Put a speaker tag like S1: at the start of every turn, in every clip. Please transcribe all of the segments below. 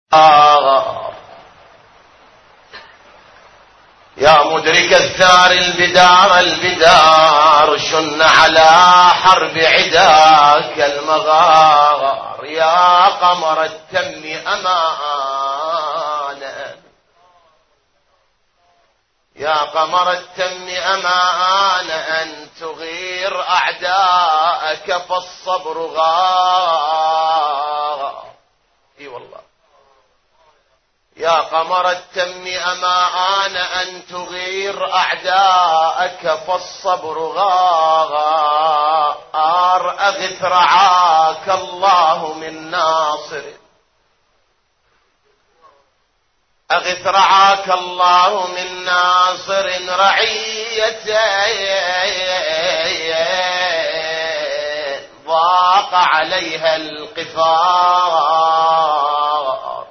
S1: يا مدرك الثار البدار شن على حرب عداك المغار. يا قمر التم أمانة، يا قمر التم أمانة أن تغير أعداءك فالصبر غار. اي والله يا قمر التم أمان أن تغير أعداءك فالصبر غار. أغث رعاك الله من ناصر، أغث رعاك الله من ناصر رعية ضاق عليها القفار،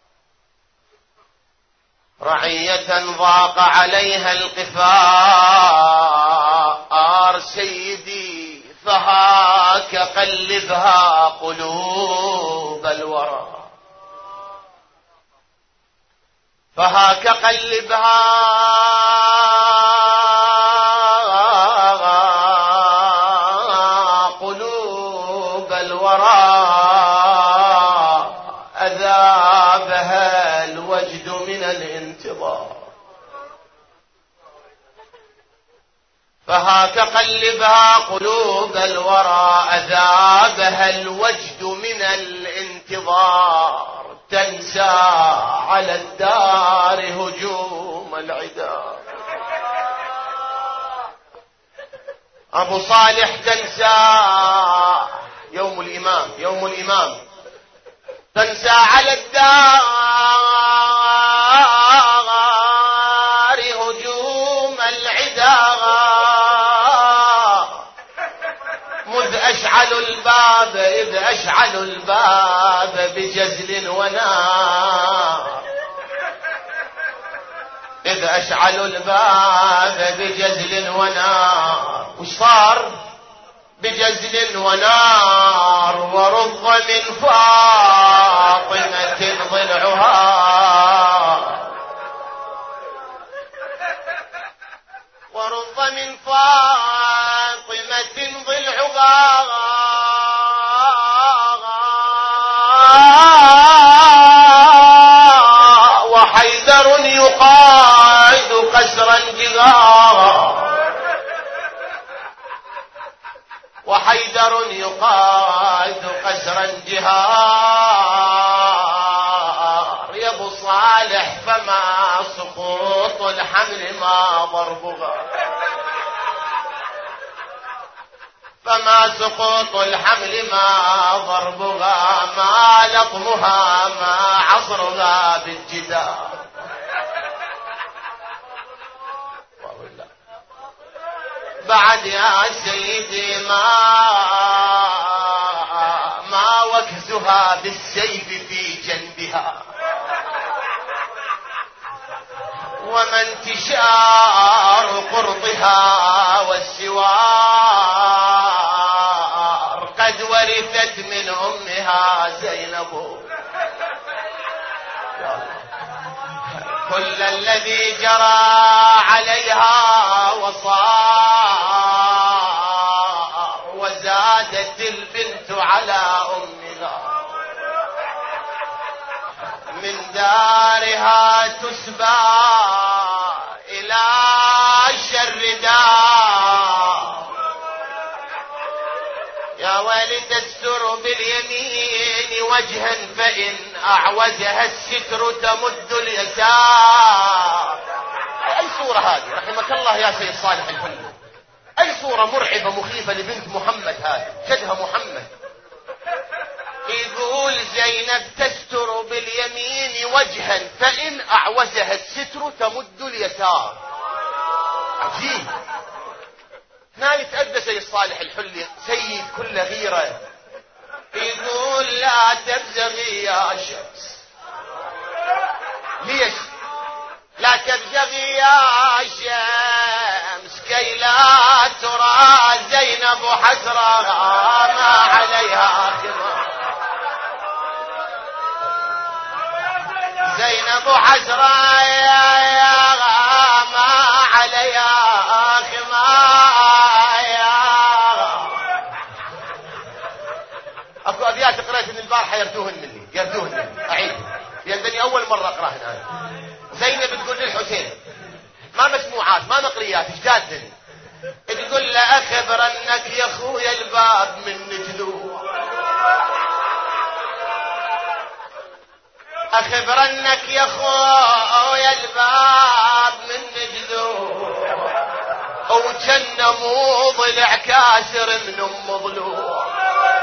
S1: رعية ضاق عليها القفار. سيدي فهاك قلبها قلوب الورى، فهاك قلبها قلوب الورى. أذابها الوجد من الانتظار، فهاك قلبها قلوب الورى. أذابها الوجد من الانتظار. تنسى على الدار هجوم العدا. أبو صالح تنسى يوم الإمام، يوم الإمام تنسى على الدار هجوم العدا. مذ أشعلوا الباب، إذ أشعلوا الباب بجزل ونار، إذ أشعلوا الباب بجزل ونار. وش صار؟ بجزل ونار. ورض من فاطمة ضلعها، ورض من فاطمة ضلعها. وحيدر يقاد قسرا جغارا، وحيدر يقاد قسرا جهار. يا ابو صالح فما سقوط الحمل ما ضربها، فما سقوط الحمل ما ضربها. ما لطمها ما عصرها بالجدار. بعد يا سيدي ما وكزها بالسيف في جنبها، وما انتشار قرطها والسوار. قد ورثت من أمها زينب كل الذي جرى عليها وصار. وزادت البنت على أمها من دارها تسبى إلى شر دار. يا ويل تستر باليمين وجها فإن أعوزها الستر تمد اليسار. أي صورة هذه رحمك الله يا سيد صالح الحلي؟ أي صورة مرعبة مخيفة لبنت محمد هذه، جدها محمد. يقول زينب تستر باليمين وجها فإن أعوزها الستر تمد اليسار. عجيب. هنا يتأدى سيد صالح الحلي سيد كل غيرة. يقول لا تبزغي يا شمس. ليش لا تبزغي يا شمس كي لا ترى زينب حسرها ما عليها خمار. زينب حسرة يا ما عليها خمايا. اكو ابيات قرأت من البارحة يردوهن مني اعيد لانني اول مرة اقراهن انا. زينب تقول للحسين ما مسموعات ما مقريات اجدادهن، تقول له اخبرنك يا اخويا الباب من جذوع، اخبرنك يا اخويا الباب من جذوع، وجن مو ضلع كاسر من ام ضلوع.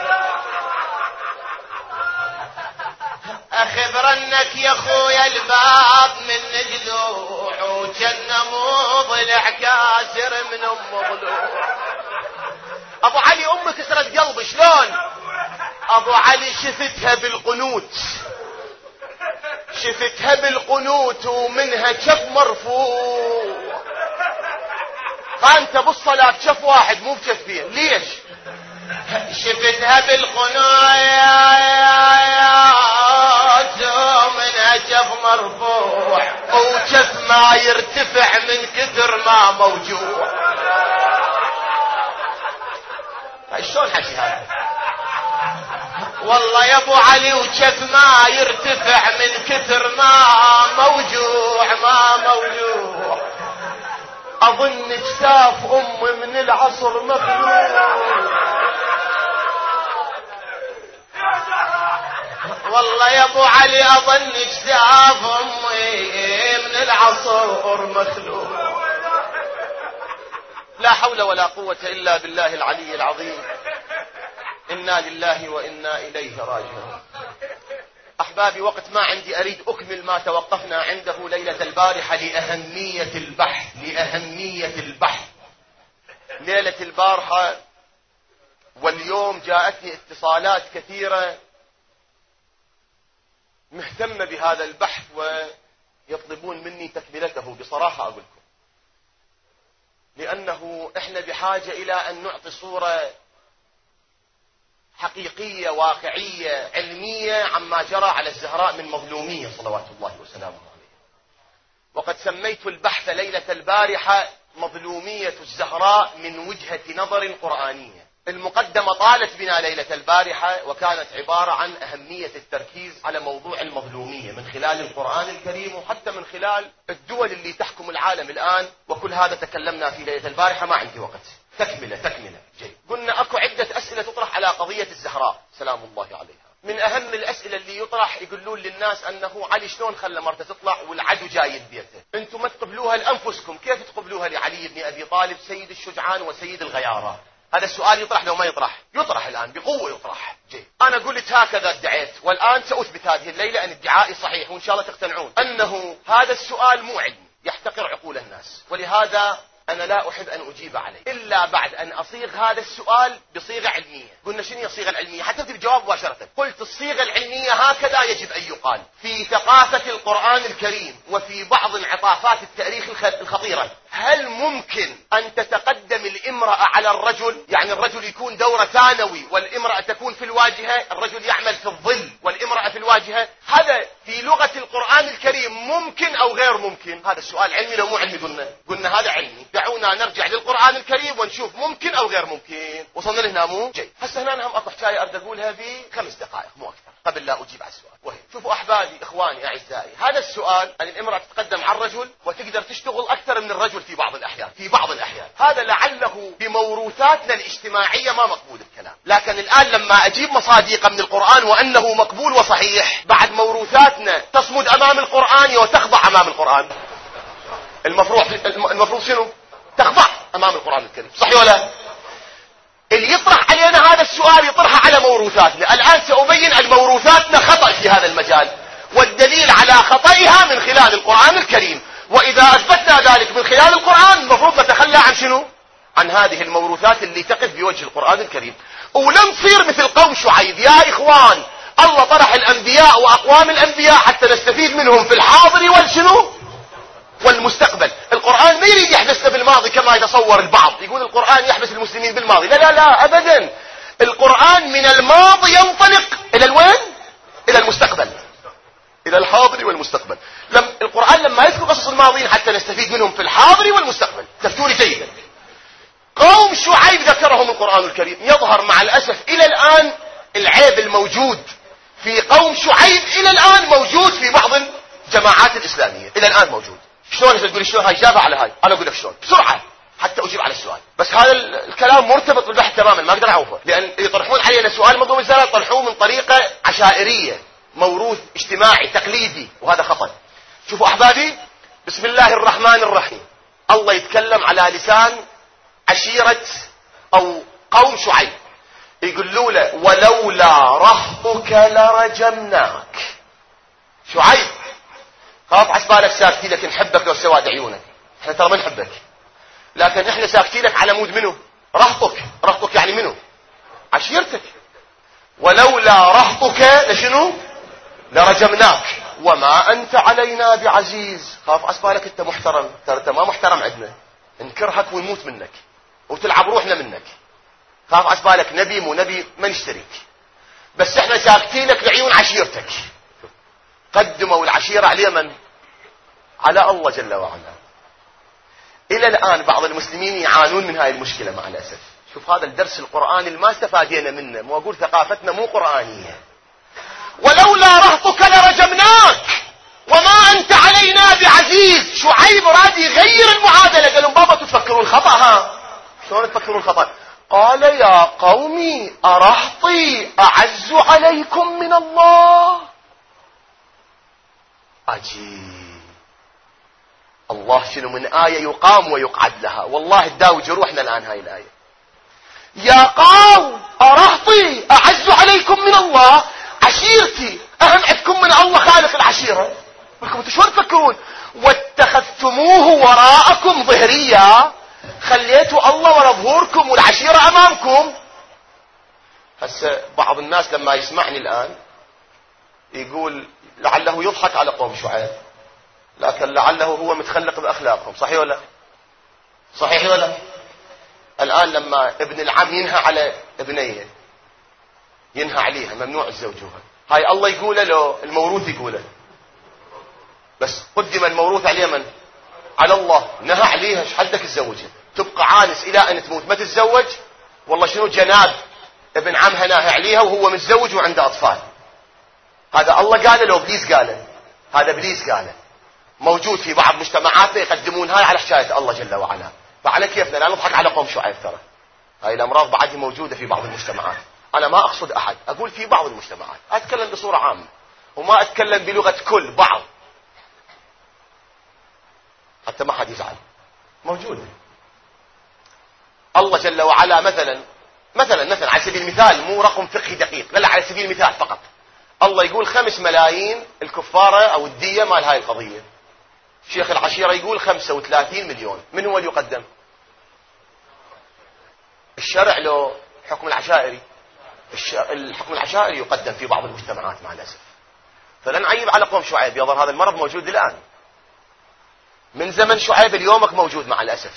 S1: اخبرنك يا اخويا الباب من جذوع، وجن مو ضلع كاسر من ام ضلوع. ابو علي امك كسرت قلبي شلون؟ ابو علي شفتها بالقنوت ومنها كف مرفوع. فانت بالصلاة بشف واحد مو بشفين. ليش؟ شفتها بالقنوت ومنها كف مرفوع، وكف ما يرتفع من كثر ما موجوع. شلون حكي هذا؟ والله يا ابو علي وكف ما يرتفع من كثر ما موجوع. اظن اجساف ام من العصر مخلوع. والله يا ابو علي اظن اجساف امي من العصر مخلوع. لا حول ولا قوة الا بالله العلي العظيم. إنا لله وإنا إليه راجعون. أحبابي وقت ما عندي أريد أكمل ما توقفنا عنده ليلة البارحة لأهمية البحث. ليلة البارحة واليوم جاءتني اتصالات كثيرة مهتمة بهذا البحث ويطلبون مني تكملته. بصراحة أقول لكم لأنه إحنا بحاجة إلى أن نعطي صورة حقيقية واقعية علمية عما جرى على الزهراء من مظلومية صلوات الله وسلامه عليه. وقد سميت البحث ليلة البارحة مظلومية الزهراء من وجهة نظر قرآنية. المقدمة طالت بنا ليلة البارحة وكانت عبارة عن أهمية التركيز على موضوع المظلومية من خلال القرآن الكريم وحتى من خلال الدول اللي تحكم العالم الآن، وكل هذا تكلمنا في ليلة البارحة. ما عندي وقت. تكملة جيد. قلنا اكو عدة اسئلة تطرح على قضية الزهراء سلام الله عليها. من اهم الاسئلة اللي يطرح يقولون للناس انه علي شلون خلى مرته تطلع والعدو جاي ببيته؟ انتم ما تقبلوها لانفسكم، كيف تقبلوها لعلي بن ابي طالب سيد الشجعان وسيد الغيارة؟ هذا السؤال يطرح لو ما يطرح؟ يطرح الان بقوة يطرح. جيد. انا قلت هكذا ادعيت والان ساثبت هذه الليلة ان ادعائي صحيح وان شاء الله تقتنعون انه هذا السؤال مو علمي يحتقر عقول الناس، ولهذا أنا لا أحب أن أجيب عليه إلا بعد أن أصيغ هذا السؤال بصيغة علمية. قلنا شنو هي الصيغة العلمية؟ حتى تبدي الجواب مباشرة. قلت الصيغة العلمية هكذا يجب أن يقال في ثقافة القرآن الكريم وفي بعض انعطافات التاريخ الخطيرة. هل ممكن أن تتقدم الامرأة على الرجل؟ يعني الرجل يكون دوره ثانوي والامرأة تكون في الواجهة، الرجل يعمل في الظل والامرأة في الواجهة. هذا في لغة القرآن الكريم ممكن أو غير ممكن؟ هذا السؤال علمي لو مو علمي؟ قلنا هذا علمي. دعونا نرجع للقرآن الكريم ونشوف ممكن أو غير ممكن. وصلنا لهنا مو جيد. هسه هنا هم أكو حكاية أريد أقولها في 5 دقائق مو أكثر قبل لا أجيب على السؤال. وهي شوفوا أحبابي إخواني أعزائي، هذا السؤال أن الامرأة تتقدم على الرجل وتقدر تشتغل أكثر من الرجل في بعض الأحيان. هذا لعله بموروثاتنا الاجتماعية ما مقبول الكلام، لكن الآن لما أجيب مصادق من القرآن وأنه مقبول وصحيح، بعد تصمد أمام القرآن وتخضع أمام القرآن. المفروض شنو؟ تخضع أمام القرآن الكريم، صحيح ولا؟ اللي يطرح علينا هذا السؤال يطرح على موروثاتنا. الآن سأبين أن موروثاتنا خطأ في هذا المجال، والدليل على خطئها من خلال القرآن الكريم. وإذا أثبتنا ذلك من خلال القرآن المفروض نتخلى عن شنو؟ عن هذه الموروثات اللي تقف بوجه القرآن الكريم. ولم تصير مثل قوم شعيب. يا إخوان، الله طرح الأنبياء وأقوام الأنبياء حتى نستفيد منهم في الحاضر والشنو؟ والمستقبل. القرآن ما يريد يحبسنا بالماضي كما يتصور البعض، يقول القرآن يحبس المسلمين بالماضي. لا أبدا. القرآن من الماضي ينطلق إلى الوين؟ إلى المستقبل. إلى الحاضر والمستقبل. القرآن لما يذكر قصص الماضين حتى نستفيد منهم في الحاضر والمستقبل. تفتوني جيدا. قوم شعيب ذكرهم القرآن الكريم. يظهر مع الأسف إلى الآن العيب الموجود في قوم شعيب إلى الآن موجود في بعض الجماعات الإسلامية. إلى الآن موجود. شلون تقول شلون هاي إجابة على هاي؟ أنا أقول لك شلون بسرعة حتى أجيب على السؤال. بس هذا الكلام مرتبط بالبحث تماما، ما أقدر أعوفه، لأن يطرحون علينا سؤال مضمون الزلال يطرحوه من طريقة عشائرية، موروث اجتماعي تقليدي، وهذا خطأ. شوفوا أحبابي، بسم الله الرحمن الرحيم. الله يتكلم على لسان عشيرة أو قوم شعيب، يقولوا له ولولا رهطك لرجمناك. شعيب خاف عسبالك ساكتي لك، نحبك لو سواد عيونك، احنا ترى ما نحبك، لكن احنا ساكتي لك على مود منه؟ رهطك يعني منه؟ عشيرتك. ولولا رهطك لشنو؟ لرجمناك وما انت علينا بعزيز. خاف عسبالك انت محترم، ترى انت ما محترم عندنا، نكرهك ونموت منك وتلعب روحنا منك. خاف عسبالك نبي مو نبي ما نشتريك، بس احنا ساكتينك لعيون عشيرتك. قدموا العشيرة على من؟ على الله جل وعلا. الى الان بعض المسلمين يعانون من هاي المشكلة مع الاسف. شوف هذا الدرس القرآني اللي ما استفادينا منه، مو اقول ثقافتنا مو قرآنية. ولولا رهطك لرجمناك وما انت علينا بعزيز. شعيب راد يغير المعادلة، قال لهم بابا تفكرون خطأ. ها شلون تفكرون خطأ؟ قال يا قومي أرهطي أعز عليكم من الله. عجيب. الله شنو من آية يقام ويقعد لها، والله تداوي جروحنا الآن هاي الآية. يا قوم أرهطي أعز عليكم من الله. عشيرتي أهم عندكم من الله خالق العشيرة. انتم شلون تفكرون؟ واتخذتموه وراءكم ظهريا، خليتوا الله ورا ظهوركم والعشيرة أمامكم. هسه بعض الناس لما يسمعني الآن يقول لعله يضحك على قوم شعيب، لكن لعله هو متخلق بأخلاقهم. صحيح ولا صحيح ولا؟ الآن لما ابن العم ينهى على ابنيه، ينهى عليها ممنوع تزوجوها، هاي الله يقوله له الموروث يقوله، بس قدم الموروث على من؟ على الله. نهى عليها، ايش حدك تزوجها؟ تبقى عانس الى ان تموت ما تتزوج؟ والله شنو جناب ابن عمها ناهي عليها وهو متزوج وعنده اطفال. هذا الله قاله لو ابليس قاله؟ هذا ابليس قاله. موجود في بعض مجتمعاتنا يقدمون هاي على حكايه الله جل وعلا. فعلى كيفنا لا نضحك على قوم شعيب. ترى هاي الامراض بعد موجوده في بعض المجتمعات. انا ما اقصد احد، اقول في بعض المجتمعات، اتكلم بصوره عامه وما اتكلم بلغه كل بعض حتى ما حد يزعل. موجوده. الله جل وعلا مثلا على سبيل المثال، مو رقم فقهي دقيق، لا على سبيل المثال فقط، الله يقول 5 ملايين الكفارة او الدية مال هاي القضية. شيخ العشيرة يقول 35 مليون. من هو اللي يقدم؟ الشرع لو حكم العشائري؟ الحكم العشائري يقدم في بعض المجتمعات مع الأسف. فلن عيب على قوم شعيب، يظهر هذا المرض موجود الآن من زمن شعيب اليومك موجود مع الأسف.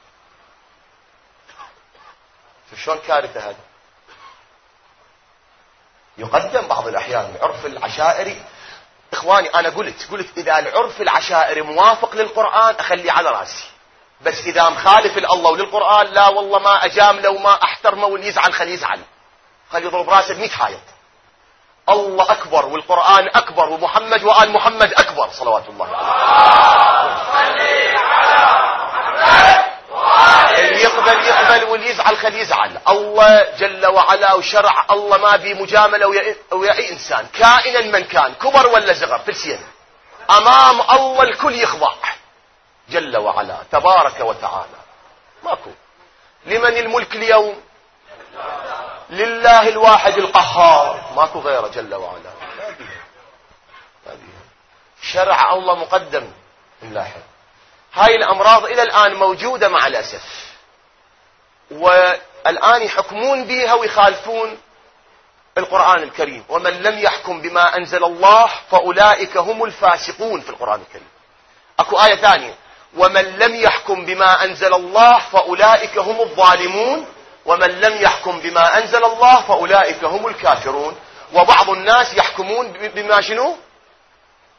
S1: شلون كارثة هذا؟ يقدم بعض الأحيان العرف العشائري. إخواني أنا قلت إذا العرف العشائري موافق للقرآن أخليه على رأسي، بس إذا مخالف لله وللقرآن لا والله ما أجامله وما أحترمه، واللي يزعل خليه يزعل، خليه يضرب راسه ب100 حائط. الله أكبر والقرآن أكبر ومحمد وآل محمد أكبر صلوات الله عليه. اللي يقبل واللي يزعل خليه يزعل. الله جل وعلا وشرع الله ما بي مجاملة ويا أي إنسان كائنا من كان، كبر ولا صغر، فلسين أمام الله الكل يخضع جل وعلا تبارك وتعالى. ماكو. لمن الملك اليوم؟ لله الواحد القهار، ماكو غيره جل وعلا. ما بيها. شرع الله مقدم. نلاحظ هاي الأمراض إلى الآن موجودة مع الأسف، والآن يحكمون بها ويخالفون القرآن الكريم. ومن لم يحكم بما أنزل الله فأولئك هم الفاسقون في القرآن الكريم. أكو آية ثانية، ومن لم يحكم بما أنزل الله فأولئك هم الظالمون ومن لم يحكم بما أنزل الله فأولئك هم الكافرون. وبعض الناس يحكمون بما شنو؟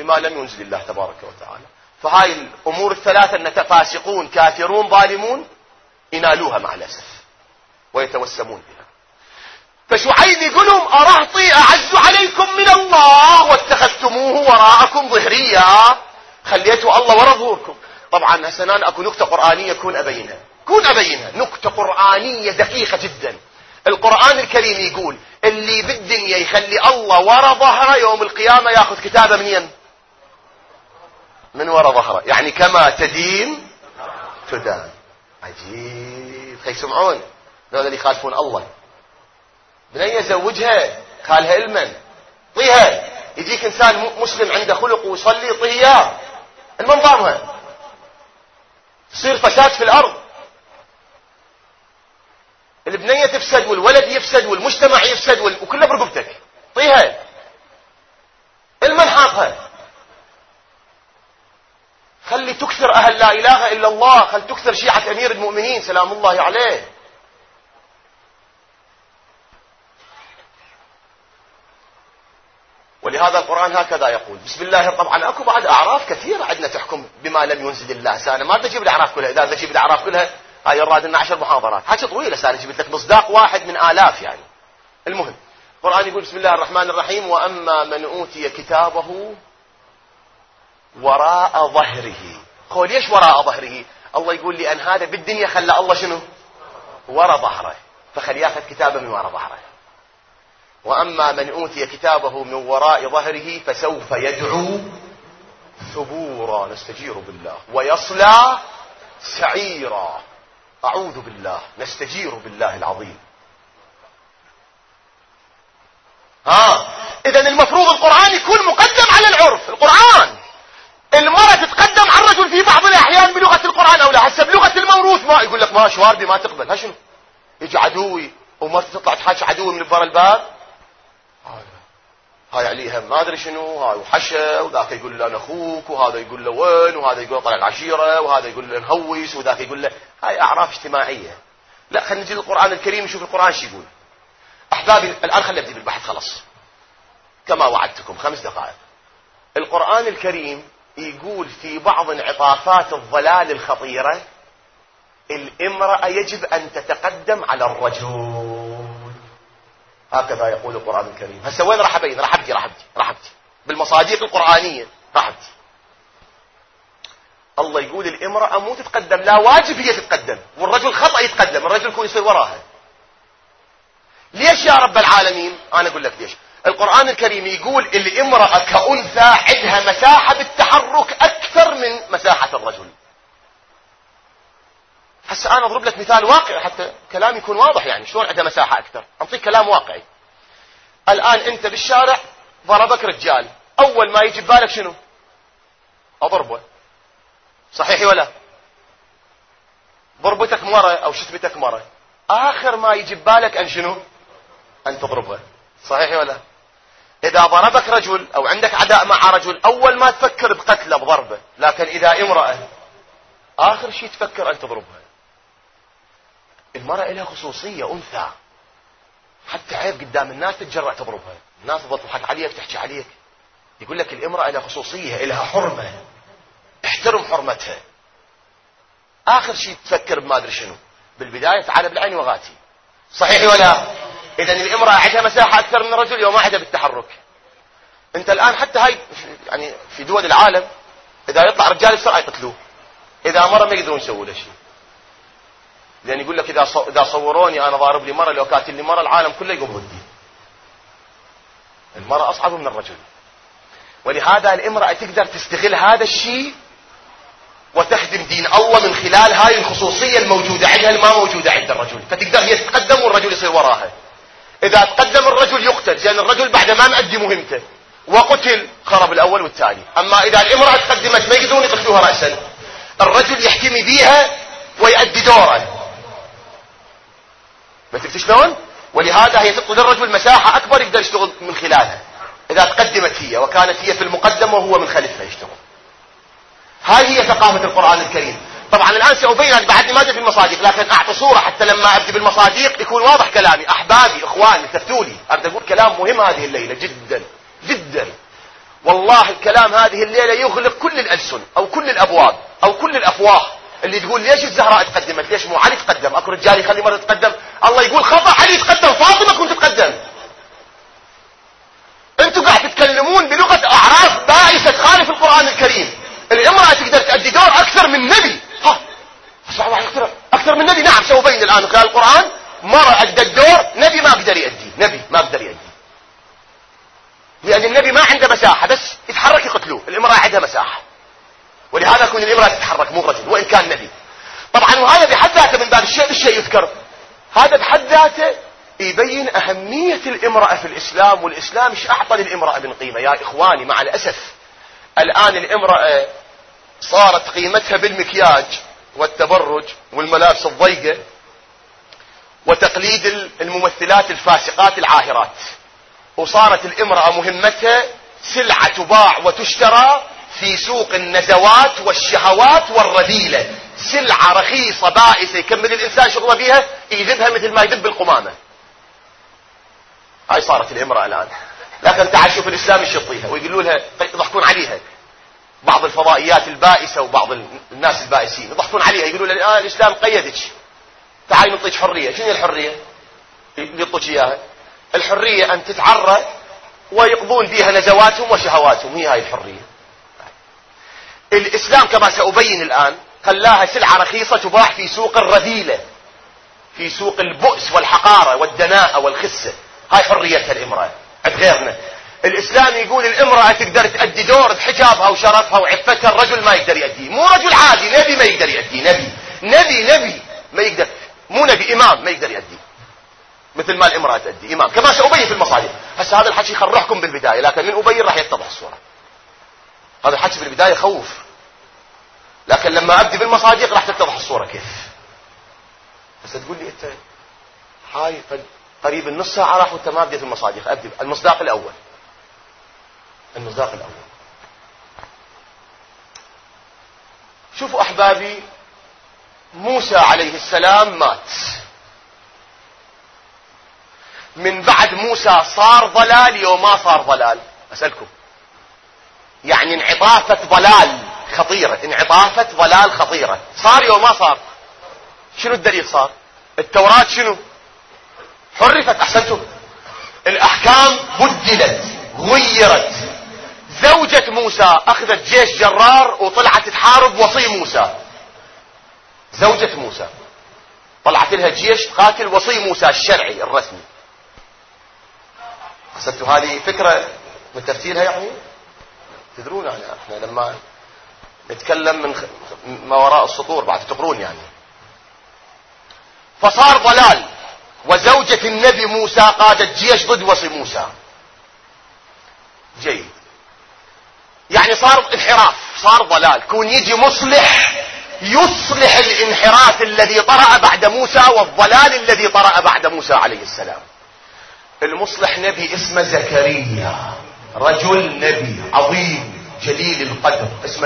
S1: بما لم ينزل الله تبارك وتعالى. فهاي الأمور الثلاثة أن فاسقون كافرون ظالمون ينالوها مع الأسف ويتوسمون بها. فشعيب يقول لهم أرهطي أعز عليكم من الله واتخذتموه وراءكم ظهريا، خليتوا الله وراء ظهوركم. طبعا هسنان أكو نكتة قرآنية كون أبينها نكتة قرآنية دقيقة جدا. القرآن الكريم يقول اللي بالدنيا يخلي الله وراء ظهره يوم القيامة ياخذ كتابه من وراء ظهره، يعني كما تدين تدان. عجيب. يسمعون هذول اللي يخالفون الله. بنية زوجها خالها علما طيها، يجيك انسان مسلم عنده خلق ويصلي طيه اياه، المنظرها تصير فساد في الارض، البنية تفسد والولد يفسد والمجتمع يفسد وكله برقبتك طيها المنحاقها. خلي تكثر اهل لا اله الا الله، خلي تكثر شيعة امير المؤمنين سلام الله عليه. ولهذا القرآن هكذا يقول بسم الله. طبعا اكو بعد اعراف كثيرة عندنا تحكم بما لم ينزل الله. سانا ما تجيب الاعراف كلها، اذا تجيب الاعراف كلها هاي الراد لنا 10 محاضرات، حكي طويلة. سانا جبت لك مصداق واحد من آلاف يعني. المهم القرآن يقول بسم الله الرحمن الرحيم واما من اوتي كتابه وراء ظهره. قول ليش وراء ظهره؟ الله يقول لي ان هذا بالدنيا خلى الله شنو وراء ظهره، فخلي ياخذ كتابه من وراء ظهره. واما من اوتي كتابه من وراء ظهره فسوف يدعو ثبورا، نستجير بالله، ويصلى سعيرا، اعوذ بالله، نستجير بالله العظيم. اذا المفروض القرآن يكون مقدم على العرف. القرآن المرأة تتقدم على الرجل في بعض الاحيان بلغة القرآن او لا، حسب لغة الموروث. ما يقول لك ما شواربي ما تقبل، ها شنو يجي عدوي وما تطلع تحاكي عدوي من برا الباب، هاي عليها ما ادري شنو، هاي وحشة، وذاك يقول له انا اخوك، وهذا يقول له وين، وهذا يقول له طلع العشيرة، وهذا يقول له نهويس، وذاك يقول له. هاي اعراف اجتماعية. لا، خلينا نجي للقرآن الكريم نشوف القرآن شو يقول. احبابي الان خلينا نبدي بالبحث خلاص كما وعدتكم 5 دقائق. القرآن الكريم يقول في بعض انعطافات الضلال الخطيرة الامرأة يجب ان تتقدم على الرجل. هكذا يقول القرآن الكريم. هسه وين راح ابين؟ راح ابدي بالمصادق القرآنية. راح ابدي. الله يقول الامرأة مو تتقدم، لا واجب هي تتقدم، والرجل خطأ يتقدم، الرجل يكون يصير وراها. ليش يا رب العالمين؟ انا اقول لك ليش. القرآن الكريم يقول الامرأة كأنثى عندها مساحة بالتحرك اكثر من مساحة الرجل. هسه انا اضرب لك مثال واقعي حتى كلام يكون واضح. يعني شلون عندها مساحة اكثر؟ اعطيك كلام واقعي. الان انت بالشارع ضربك رجال، اول ما يجي ببالك شنو؟ اضربه، صحيح ولا؟ ضربتك مرة او شتمتك مرة، اخر ما يجي ببالك ان شنو؟ ان تضربه، صحيح ولا؟ اذا ضربك رجل او عندك عداء مع رجل اول ما تفكر بقتله بضربه، لكن اذا امرأة اخر شيء تفكر ان تضربها. المرأة لها خصوصية، انثى، حتى عيب قدام الناس تتجرأ تضربها، الناس تضحك عليك تحكي عليك. يقول لك الامرأة لها خصوصية، لها حرمة، احترم حرمتها. اخر شيء تفكر بما ادري شنو، بالبداية تعال بالعين وغاتي، صحيح ولا؟ اذا الامرأة عندها مساحة اكثر من الرجل يوم عندها بالتحرك. انت الان حتى هاي يعني في دول العالم اذا يطلع رجال بسرعة يقتلوه، اذا مرة ما يقدرون يسووا له شيء، لان يقول لك اذا صوروني انا ضارب لي مرة، لو قاتل لي مرة العالم كله يقوم ضدي. المرأة اصعب من الرجل، ولهذا الامرأة تقدر تستغل هذا الشيء وتخدم دين الله من خلال هاي الخصوصية الموجودة عندها الما موجودة عند الرجل، فتقدر هي تتقدم والرجل يصير وراها. اذا تقدم الرجل يقتل، لان الرجل بعد ما مؤدي مهمته وقتل خرب الاول والثاني. اما اذا الامرأة تقدمت ما يقدرون يقتلوها رأسا، الرجل يحتمي بيها ويؤدي دوره. ما تفتي شلون؟ ولهذا هي تعطي للرجل مساحة اكبر يقدر يشتغل من خلالها اذا تقدمت هي وكانت هي في المقدمة وهو من خلفها يشتغل. هاي هي ثقافة القرآن الكريم. طبعا الآن سأبين بعدني ما أدري في المصادق، لكن أعطي صورة حتى لما أبدي بالمصادق يكون واضح كلامي. أحبابي إخواني ثبتوا لي، أريد أقول كلام مهم هذه الليلة جدا جدا.
S2: والله الكلام هذه الليلة يغلق كل الألسن أو كل الأبواب أو كل الأفواه اللي تقول ليش الزهراء تقدمت، ليش مو علي تقدم، اكو رجال يخلي مرة تقدم، الله يقول خطأ، علي تقدم، فاطمة كنت تقدم. انتوا قاعد تتكلمون بلغة اعراف بائسة تخالف القرآن الكريم. الامرأة تقدر تأدي دور اكثر من نبي. اكثر من نبي، نعم سأبين الان خلال القرآن مرة ادى الدور نبي ما اقدر يأدي، نبي ما اقدر يأدي، لان النبي ما عنده مساحة، بس يتحرك يقتلوه، الامرأة عندها مساحة، ولهذا يكون الامرأة تتحرك مو الرجل وان كان نبي. طبعا وهذا بحد ذاته من باب الشيء يذكر، هذا بحد ذاته يبين أهمية الامرأة في الإسلام، والإسلام ايش أعطى للامرأة من قيمة. يا إخواني مع الأسف الآن الامرأة صارت قيمتها بالمكياج والتبرج والملابس الضيقة وتقليد الممثلات الفاسقات العاهرات، وصارت الامرأة مهمتها سلعة تباع وتشترى في سوق النزوات والشهوات والرذيلة، سلعة رخيصة بائسة يكمل الإنسان شغله بيها يذبها مثل ما يذب القمامة. هاي صارت الامرأة الآن. لكن تعال شوف الإسلام ايش يعطيها ويقولوا لها، يضحكون عليها بعض الفضائيات البائسة وبعض الناس البائسين يضحكون عليها يقولوا لها الإسلام قيدك، تعالي نعطيك حرية. شنو الحرية اللي يعطوك إياها؟ الحرية أن تتعرى ويقضون بها نزواتهم وشهواتهم، هي هاي الحرية. الإسلام كما سأبين الآن خلاها سلعة رخيصة تباع في سوق الرذيلة، في سوق البؤس والحقارة والدناءة والخسة. هاي حريتها الامرأة عند غيرنا. الإسلام يقول الامرأة تقدر تأدي دور بحجابها وشرفها وعفتها، الرجل ما يقدر يأدي، مو رجل عادي، نبي ما يقدر يأدي، نبي ما يقدر، مو نبي، إمام ما يقدر يأدي مثل ما الامرأة تأدي، إمام، كما سأبين في المصادر. هسه هذا الحكي يخرحكم بالبداية، لكن من أبين راح يتضح الصورة. هذا الحكي بالبداية خوف، لكن لما أبدي بالمصادق راح تتضح الصورة كيف. بس تقول لي أنت هاي قريب النص ساعة راح وأنت ما بديت المصادق. أبدي المصداق الأول. شوفوا أحبابي، موسى عليه السلام مات، من بعد موسى صار ضلال يوم ما صار ضلال؟ أسألكم، يعني انعطافة ضلال خطيرة، صار يوم ما صار؟ شنو الدليل؟ صار التوراة شنو؟ حرفت. أحسنتم، الأحكام بدلت غيرت. زوجة موسى أخذت جيش جرار وطلعت تحارب وصي موسى، زوجة موسى طلعت لها جيش تقاتل وصي موسى الشرعي الرسمي. أحسنتم، هذه فكرة من تفسيرها، يعني تدرون يعني احنا لما نتكلم من ما وراء السطور بعد تقرون يعني. فصار ضلال، وزوجة النبي موسى قادت جيش ضد وصي موسى. جيد، يعني صار انحراف، صار ضلال. كون يجي مصلح يصلح الانحراف الذي طرأ بعد موسى والضلال الذي طرأ بعد موسى عليه السلام. المصلح نبي اسمه زكريا، رجل نبي عظيم جليل القدر اسمه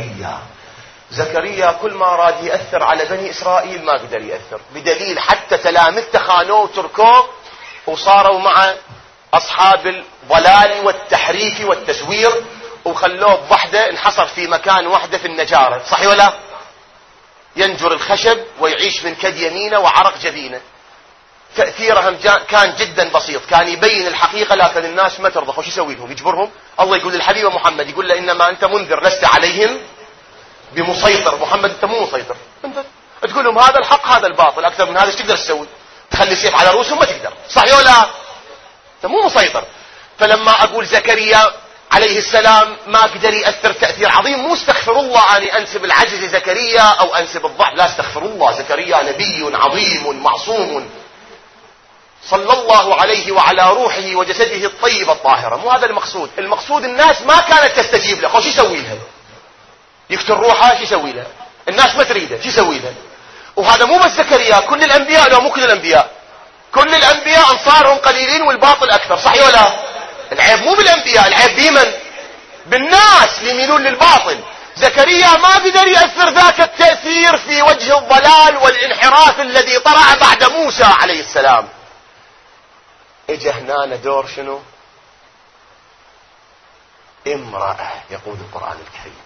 S2: زكريا كل ما أراد يأثر على بني إسرائيل ما قدر يأثر، بدليل حتى تلامذته خانوه وتركوه وصاروا مع أصحاب الضلال والتحريف والتزوير، وخلوه بوحده، انحصر في مكان وحده في النجارة، صحيح ولا؟ ينجر الخشب ويعيش من كد يمينه وعرق جبينه. تأثيرهم كان جدا بسيط، كان يبين الحقيقة، لكن الناس ما ترضى. وش يسوي لهم؟ يجبرهم. الله يقول للحبيب محمد، يقول له إنما أنت منذر لست عليهم بمسيطر. محمد أنت مو مسيطر، أنت تقول لهم هذا الحق هذا الباطل، أكثر من هذا ايش تقدر تسوي؟ تخلي سيف على رؤوسهم؟ ما تقدر، صحيح ولا؟ أنت مو مسيطر. فلما أقول زكريا عليه السلام ما قدر يأثر تأثير عظيم، مو استغفر الله أني أنسب العجز لزكريا أو أنسب الضعف، لا، استغفر الله، زكريا نبي عظيم معصوم صلى الله عليه وعلى روحه وجسده الطيب الطاهرة. مو هذا المقصود. المقصود الناس ما كانت تستجيب له، شو يسوي لها؟ يقتل روحها، شو يسوي لها؟ الناس ما تريده، شو يسوي لها؟ وهذا مو بس زكريا، كل الأنبياء، لو مو كل الأنبياء، كل الأنبياء أنصارهم قليلين والباطل أكثر، صحيح ولا؟ العيب مو بالأنبياء، العيب بمن؟ بالناس اللي يميلون للباطل. زكريا ما قدر يأثر ذاك التأثير في وجه الضلال والانحراف الذي طرأ بعد موسى عليه السلام. اجى هنا دور شنو؟ امرأة يقول القرآن الكريم.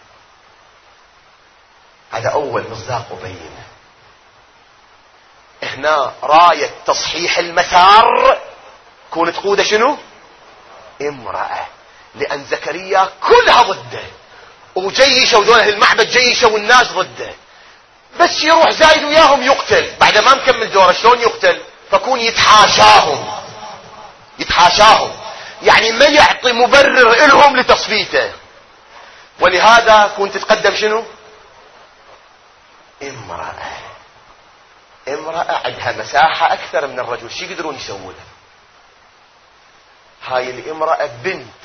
S2: هذا أول مصداق وبينه. هنا راية تصحيح المسار كون تقوده شنو؟ امرأة. لأن زكريا كلها ضده، وجيشوا دون أهل المعبد جيشوا والناس ضده، بس يروح زايد وياهم يقتل بعد ما مكمل دوره. شلون يقتل؟ فكون يتحاشاهم يعني ما يعطي مبرر لهم لتصفيته. ولهذا كنت تتقدم شنو؟ امرأة عندها مساحة أكثر من الرجل. شو يقدرون يسوون؟ هاي الامرأة بنت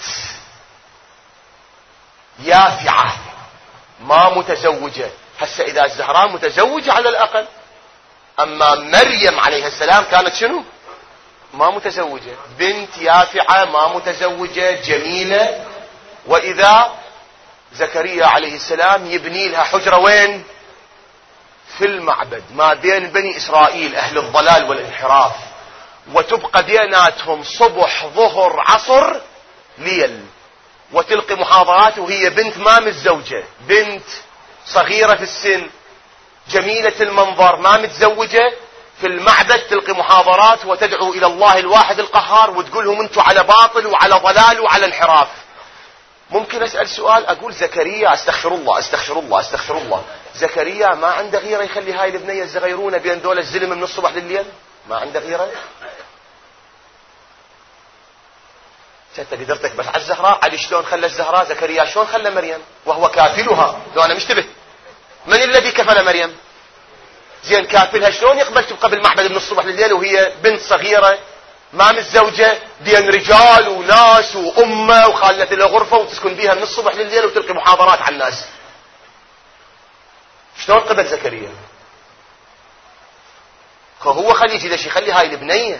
S2: يافعة ما متزوجة. هسه إذا الزهراء متزوجة على الأقل، أما مريم عليه السلام كانت شنو؟ ما متزوجة، بنت يافعة ما متزوجة جميلة. وإذا زكريا عليه السلام يبني لها حجرة وين؟ في المعبد ما بين بني إسرائيل أهل الضلال والانحراف، وتبقى بيناتهم صبح ظهر عصر ليل، وتلقي محاضرات وهي بنت ما متزوجة، بنت صغيرة في السن جميلة المنظر ما متزوجة، في المعبد تلقي محاضرات وتدعو إلى الله الواحد القهار وتقول لهم انتم على باطل وعلى ضلال وعلى انحراف. ممكن أسأل سؤال أقول زكريا استغفر الله زكريا ما عنده غيرة يخلي هاي البنية الزغيرونة بين دول الزلم من الصبح لليل؟ ما عنده غيرة؟ انت قدرتك بس على الزهراء. علي شلون خلى الزهراء؟ زكريا شلون خلى مريم وهو كافلها؟ لو انا مشتبه من الذي كفل مريم؟ زين كافلها شلون يقبل تبقى بالمعبد من الصبح لليل وهي بنت صغيرة ما متزوجة بين رجال وناس وأمة وخالت لها غرفة وتسكن بيها من الصبح لليل وتلقي محاضرات على الناس؟ شلون قبل زكريا؟ هو خليجي ليش يخلي هاي البنية؟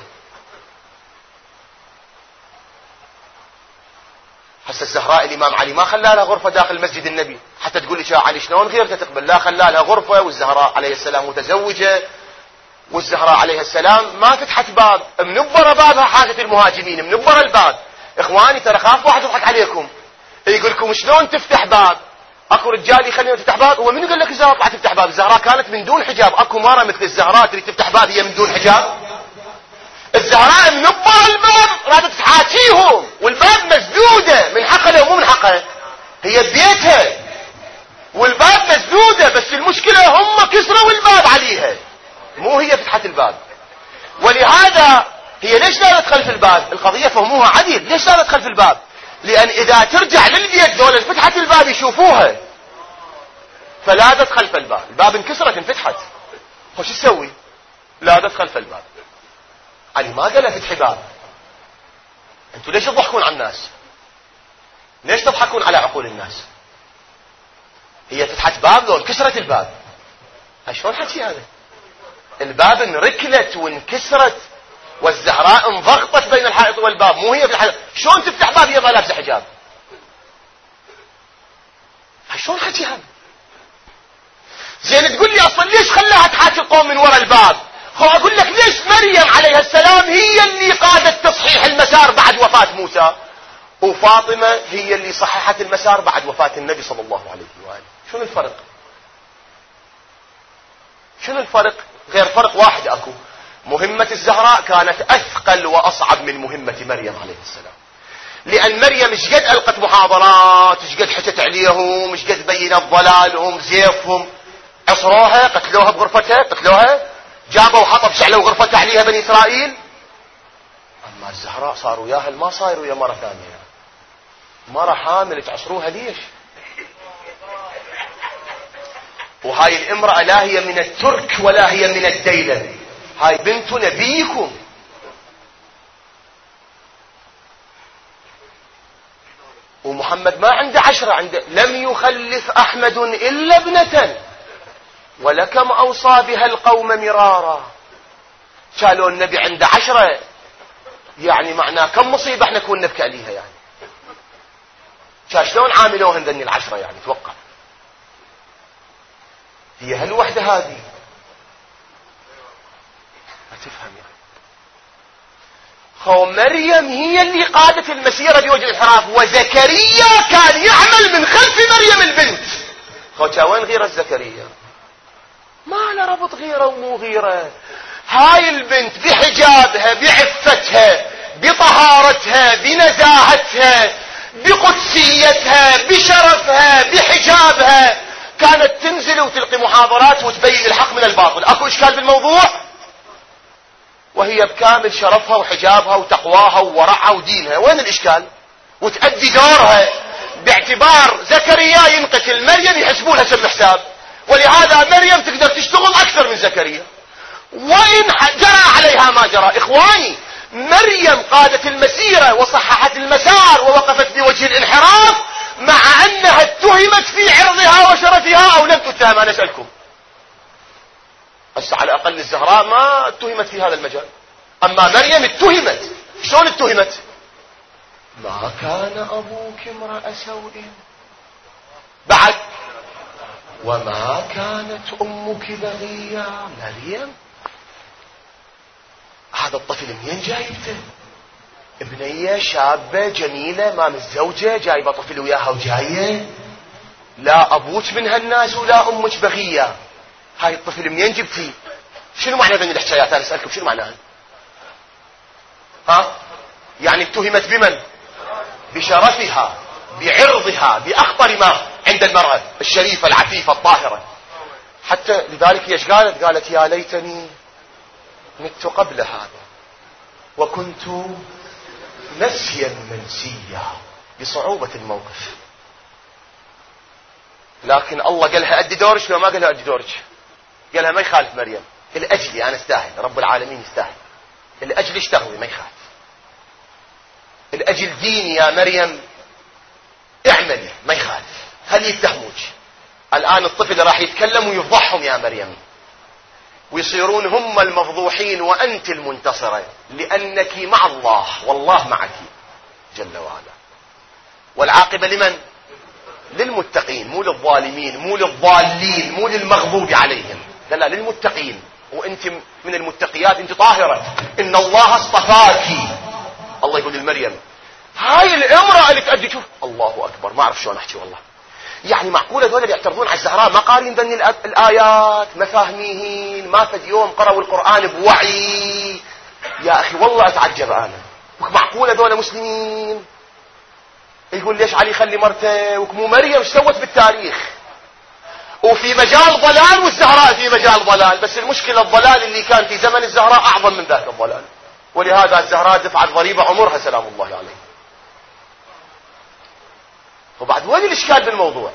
S2: هسه الزهراء الإمام علي ما خلى لها غرفة داخل مسجد النبي حتى تقول لي علي شلون غيرته تقبل؟ لا، خلى لها غرفة، والزهراء عليه السلام متزوجة، والزهراء عليه السلام ما فتحت باب، منبرة بابها حاجة المهاجمين، منبرة الباب. اخواني ترى خاف واحد يضحك عليكم يقول لكم شلون تفتح باب، اكو رجال يخليهم تفتح باب. هو من قال لك الزهراء طلعت تفتح باب؟ الزهراء كانت من دون حجاب، اكو مرة مثل الزهراء تريد تفتح باب هي من دون حجاب؟ الزهراء منبرة الباب رادت تحاكيهم والباب مسدودة، من حقها لو مو من حقها، هي ببيتها والباب مسدودة، بس المشكلة هم كسروا الباب عليها مو هي فتحت الباب. ولهذا هي ليش لا تدخل في الباب؟ القضية فهموها عدل. ليش لا تدخل في الباب؟ لأن إذا ترجع للبيت دول فتحت الباب يشوفوها، فلا تدخل في الباب. الباب انكسرت انفتحت، وش تسوي؟ لا تدخل في الباب. علي ما قال فتحي باب. انتوا ليش تضحكون على الناس؟ ليش تضحكون على عقول الناس؟ هي فتحت باب لو انكسرت الباب. شلون حكي هذا؟ الباب انركلت وانكسرت والزهراء انضغطت بين الحائط والباب، مو هي في الحائط. شلون تفتح باب هي ما لابسه حجاب؟ شلون حكي هذا؟ زين تقول لي اصلا ليش خلاها تحاكي القوم من وراء الباب؟ هو اقول لك ليش مريم عليها السلام هي اللي قادت تصحيح المسار بعد وفاة موسى، وفاطمة هي اللي صححت المسار بعد وفاة النبي صلى الله عليه وآله. شنو الفرق؟ شنو الفرق؟ غير فرق واحد اكو. مهمة الزهراء كانت اثقل واصعب من مهمة مريم عليه السلام، لان مريم ايش قد القت محاضرات، ايش قد حكت عليهم، ايش قد بينت ضلالهم زيفهم، عصروها قتلوها بغرفتها، قتلوها جابوا حطب شعلوا غرفتها عليها بني اسرائيل. اما الزهراء صاروا ياها ما صايروا يا مرة ثانية، مرة حامل تعصروها ليش؟ وهاي الامرأة لا هي من الترك ولا هي من الديلم، هاي بنت نبيكم. ومحمد ما عنده 10، عنده لم يخلف أحمد إلا ابنة ولكم أوصى بها القوم مرارا. شالوا النبي عنده 10، يعني معناه كم مصيبة احنا كون نبكي عليها يعني. شلون عاملوهن ذني ال10 يعني؟ توقع هي هالوحدة هذه ما تفهم يعني. هو مريم هي اللي قادت المسيرة بوجه الانحراف، وزكريا كان يعمل من خلف مريم البنت. هو وين غيرة زكريا؟ ما له ربط غيرة ومو غيرة. هاي البنت بحجابها، بعفتها، بطهارتها، بنزاهتها، بقدسيتها، بشرفها، بحجابها، كانت تنزل وتلقي محاضرات وتبين الحق من الباطل. اكو اشكال بالموضوع؟ وهي بكامل شرفها وحجابها وتقواها وورعها ودينها، وين الاشكال؟ وتأدي دورها باعتبار زكريا ينقتل مريم يحسبونها سم حساب، ولهذا مريم تقدر تشتغل اكثر من زكريا وان جرى عليها ما جرى. اخواني، مريم قادت المسيرة وصححت المسار ووقفت بوجه الانحراف، مع انها اتهمت في عرضها وشرفها او لم تتهم. انا اسألكم بس على الاقل الزهراء ما اتهمت في هذا المجال، اما مريم اتهمت. شلون اتهمت؟ ما كان ابوك امرأ سوء، بعد وما كانت امك بغيا. مريم هذا الطفل منين جايبته؟ ابنية شابة جميلة ما متزوجة جايبة طفل وياها وجاية؟ لا ابوك من هالناس ولا امك بغية. هاي الطفل منين جبتيه؟ شنو معنى ذني الحكايات؟ انا اسألكم شنو معناها؟ يعني اتهمت بمن؟ بشرفها، بعرضها، باخطر ما عند المرأة الشريفة العفيفة الطاهرة. حتى لذلك ايش قالت؟ قالت يا ليتني مت قبل هذا وكنت نسيا منسيا، بصعوبة الموقف. لكن الله قال لها ادي دورك، لو ما قال لها ادي دورك، قال لها ما يخالف مريم، الاجلي انا استاهل، رب العالمين يستاهل، الاجل اشتغلي ما يخالف، الاجل ديني يا مريم اعملي ما يخالف، هل يتهموك. الان الطفل راح يتكلم ويفضحهم يا مريم، ويصيرون هم المفضوحين وانت المنتصرة، لانك مع الله والله معك جل وعلا. والعاقبة لمن؟ للمتقين، مو للظالمين، مو للضالين، مو للمغضوب عليهم، لا للمتقين. وانت من المتقيات، انت طاهرة، ان الله اصطفاك. الله يقول للمريم هاي الامرأة اللي تأدي، شوف الله اكبر، ما اعرف شلون احكي والله. يعني معقولة دول اللي يعترضون على الزهراء ما قارين ذني الآيات، ما فاهميهن، ما فد يوم قرأوا القرآن بوعي؟ يا أخي والله أتعجب أنا. معقولة دول مسلمين؟ يقول ليش علي خلي مرته، وكمو مريم ايش سوت بالتاريخ؟ وفي مجال ضلال، والزهراء في مجال ضلال، بس المشكلة الضلال اللي كان في زمن الزهراء أعظم من ذاك الضلال، ولهذا الزهراء دفعت ضريبة عمرها سلام الله عليه. وبعد وين الاشكال بالموضوع؟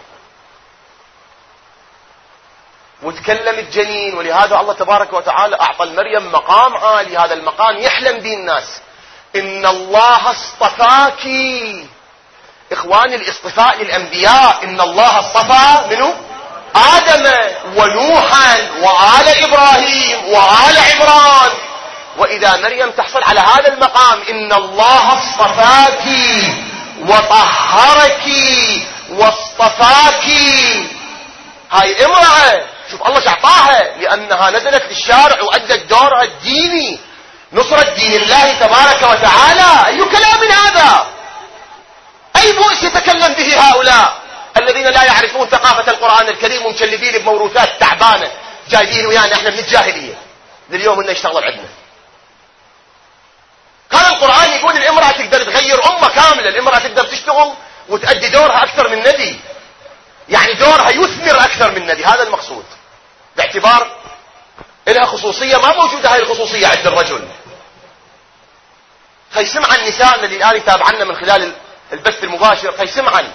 S2: وتكلم الجنين، ولهذا الله تبارك وتعالى اعطى المريم مقام عالي، هذا المقام يحلم به الناس. ان الله اصطفاك. اخواني الاصطفاء للانبياء، ان الله اصطفى منه ادم ونوحا وآل ابراهيم وآل عمران، واذا مريم تحصل على هذا المقام، ان الله اصطفاك وطهرك واصطفاك. هاي امرأة شوف الله اعطاها، لانها نزلت للشارع وادت دورها الديني، نصرة دين الله تبارك وتعالى. اي كلام هذا؟ اي بؤس يتكلم به هؤلاء الذين لا يعرفون ثقافة القرآن الكريم، ومشلبين بموروثات تعبانة جايبين ويانا احنا من الجاهلية لليوم انه يشتغل عندنا. كان القرآن يقول الامرأة تقدر تغير امة كاملة، الامرأة تقدر تشتغل وتأدي دورها اكثر من نبي، يعني دورها يثمر اكثر من نبي، هذا المقصود، باعتبار لها خصوصية ما موجودة هاي الخصوصية عند الرجل. خيسمعا نساءنا اللي الان يتابعنا من خلال البث المباشر، خيسمعا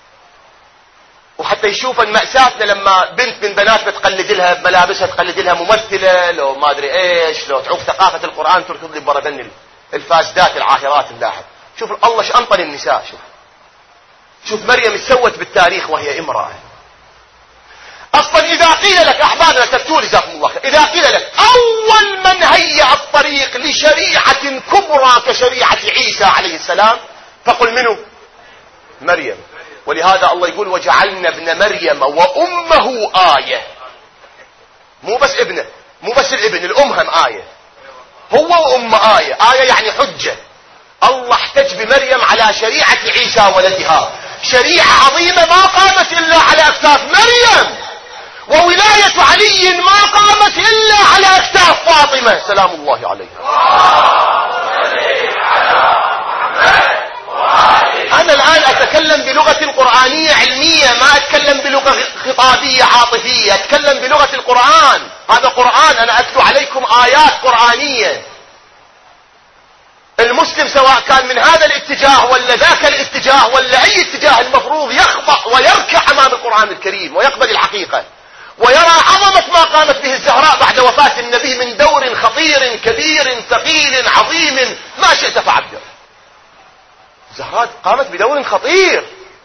S2: وحتى يشوفن مأساتنا لما بنت من بنات بتقلد لها بملابسها، تقلد لها ممثلة لو ما ادري ايش، لو تعوف ثقافة القرآن تركض لي برا الفاسدات العاهرات اللاحق. شوف الله ايش انطى للنساء. شوف مريم ايش سوت بالتاريخ وهي امرأة. اصلا اذا قيل لك احبابنا تفتوا جزاكم الله خير، اذا قيل لك اول من هيأ الطريق لشريعة كبرى كشريعة عيسى عليه السلام، فقل منه مريم. ولهذا الله يقول وجعلنا ابن مريم وامه آية. مو بس ابنه، مو بس الابن، الام هم آية. هو وأم آية يعني حجة. الله احتج بمريم على شريعة عيسى ولدها، شريعة عظيمة ما قامت إلا على أكتاف مريم، وولاية علي ما قامت إلا على أكتاف فاطمة سلام الله عليها. أنا الآن أتكلم بلغة قرآنية علمية، ما أتكلم بلغة خطابية عاطفية، أتكلم بلغة القرآن. هذا قرآن، أنا أتلو عليكم آيات قرآنية. المسلم سواء كان من هذا الاتجاه ولا ذاك الاتجاه ولا أي اتجاه، المفروض يخضع ويركع أمام القرآن الكريم ويقبل الحقيقة، ويرى عظمة ما قامت به الزهراء بعد وفاة النبي من دور خطير كبير ثقيل عظيم، ما شئت فعبر. الزهراء قامت بدور خطير،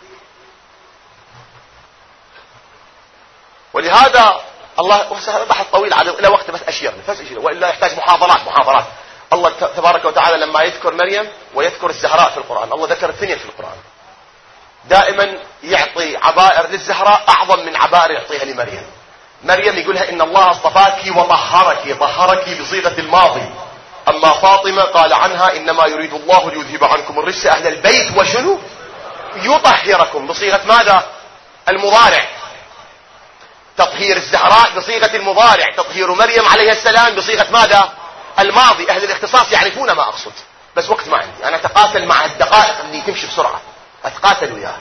S2: ولهذا الله بحث طويل على إلى وقت بس أشير وإلا يحتاج محاضرات. الله تبارك وتعالى لما يذكر مريم ويذكر الزهراء في القرآن، الله ذكر الاثنين في القرآن. دائما يعطي عبائر للزهراء أعظم من عبائر يعطيها لمريم. مريم يقولها إن الله اصطفاك وطهرك، طهرك بصيغة الماضي. أما فاطمة قال عنها إنما يريد الله ليذهب عنكم الرجس أهل البيت وشنو يطهركم، بصيغة ماذا؟ المضارع. تطهير الزهراء بصيغة المضارع، تطهير مريم عليه السلام بصيغة ماذا؟ الماضي. أهل الاختصاص يعرفون ما أقصد، بس وقت ما عندي، أنا أتقاتل مع الدقائق اللي تمشي بسرعة، أتقاتل وياها.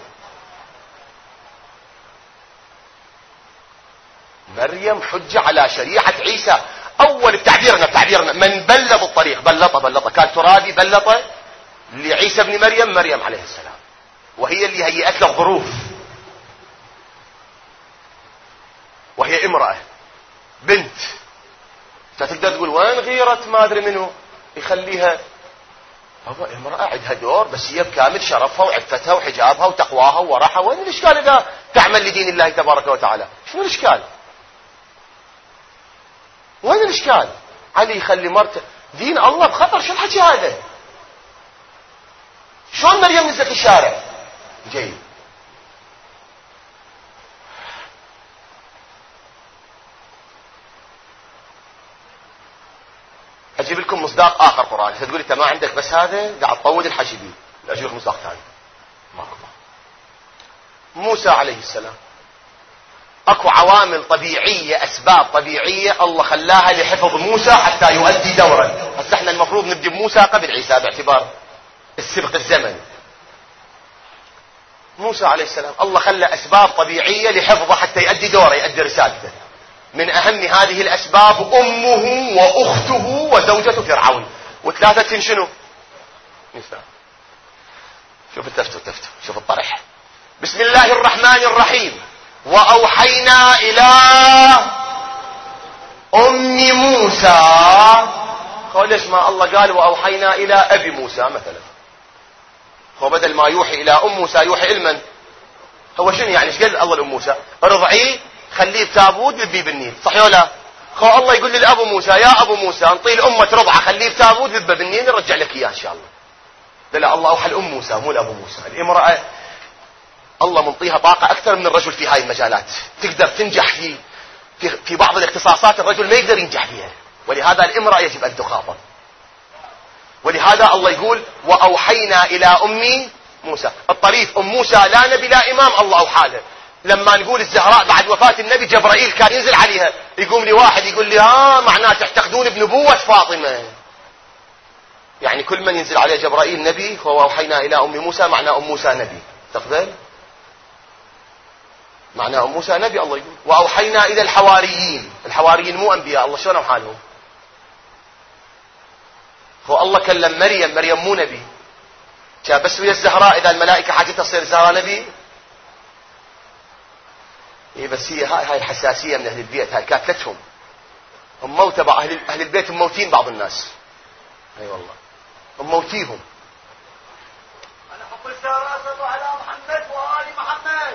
S2: مريم حجة على شريعة عيسى. أول تعبيرنا من بلط الطريق، بلطة كان ترابي بلطة لعيسى بن مريم عليه السلام، وهي اللي هيئت له الظروف، وهي امرأة بنت. تقدر تقول وين غيرة ما أدري منه يخليها، هو امرأة عندها دور، بس هي بكامل شرفها وعفتها وحجابها وتقواها وورعها. وين الإشكال إذا تعمل لدين الله تبارك وتعالى؟ شنو الإشكال؟ وين الإشكال؟ علي يخلي مرته دين الله بخطر، شو الحكي هذا؟ شلون مريم نزلت الشارع؟ جيد. أجيب لكم مصداق آخر قرآني. تقول أنت ما عندك بس هذا قاعد تطول الحكي بيه، أجيب لك مصداق ثاني. موسى عليه السلام اكو عوامل طبيعية، اسباب طبيعية الله خلاها لحفظ موسى حتى يؤدي دورا. هسه احنا المفروض نبدي بموسى قبل عيسى باعتبار السبق الزمني. موسى عليه السلام الله خلى اسباب طبيعية لحفظه حتى يؤدي دوره، يؤدي رسالته. من اهم هذه الاسباب امه واخته وزوجة فرعون، وثلاثة شنو؟ نساء. شوف التفتو شوف الطرح. بسم الله الرحمن الرحيم. وأوحينا إلى أم موسى. ليش ما الله قال وأوحينا إلى أبي موسى مثلا؟ هو بدل ما يوحي إلى أم موسى يوحي إلمن؟ هو شنو يعني؟ ايش قال الله لأم موسى؟ رضعيه، خليه بتابوت ذبيه بالنيل، صح ولا؟ الله يقول لأبو موسى يا أبو موسى انطي الأمة رضعه، خليه بتابوت ذبه بالنيل نرجع لك إياه إن شاء الله. لا الله أوحى لأم موسى مو لأبو موسى. الامرأة الله منطيها طاقة أكثر من الرجل في هاي المجالات، تقدر تنجح في بعض الاختصاصات الرجل ما يقدر ينجح فيها، ولهذا الامرأة يجب أن تخاطب. ولهذا الله يقول وأوحينا إلى أم موسى. الطريف أم موسى لا نبي لا إمام الله أوحى له. لما نقول الزهراء بعد وفاة النبي جبرائيل كان ينزل عليها، يقوم لي واحد يقول لي معناه تعتقدون بنبوة فاطمة، يعني كل من ينزل عليه جبرائيل نبي. هو أوحينا إلى أم موسى معناه أم موسى نبي، تقبل؟ معناه موسى نبي. الله يقول وأوحينا إلى الحواريين مو أنبياء، الله شلون أوحى لهم؟ هو الله كلم مريم مو نبي، كان بس ويا الزهراء إذا الملائكة حاجتها تصير الزهراء نبي. إيه بس هي هاي الحساسية من أهل البيت، هاي كاتلتهم، هم موتى أهل البيت، هم موتين بعض الناس. أي والله هم موتيهم.
S3: أنا حب الشهرات على محمد وآل محمد.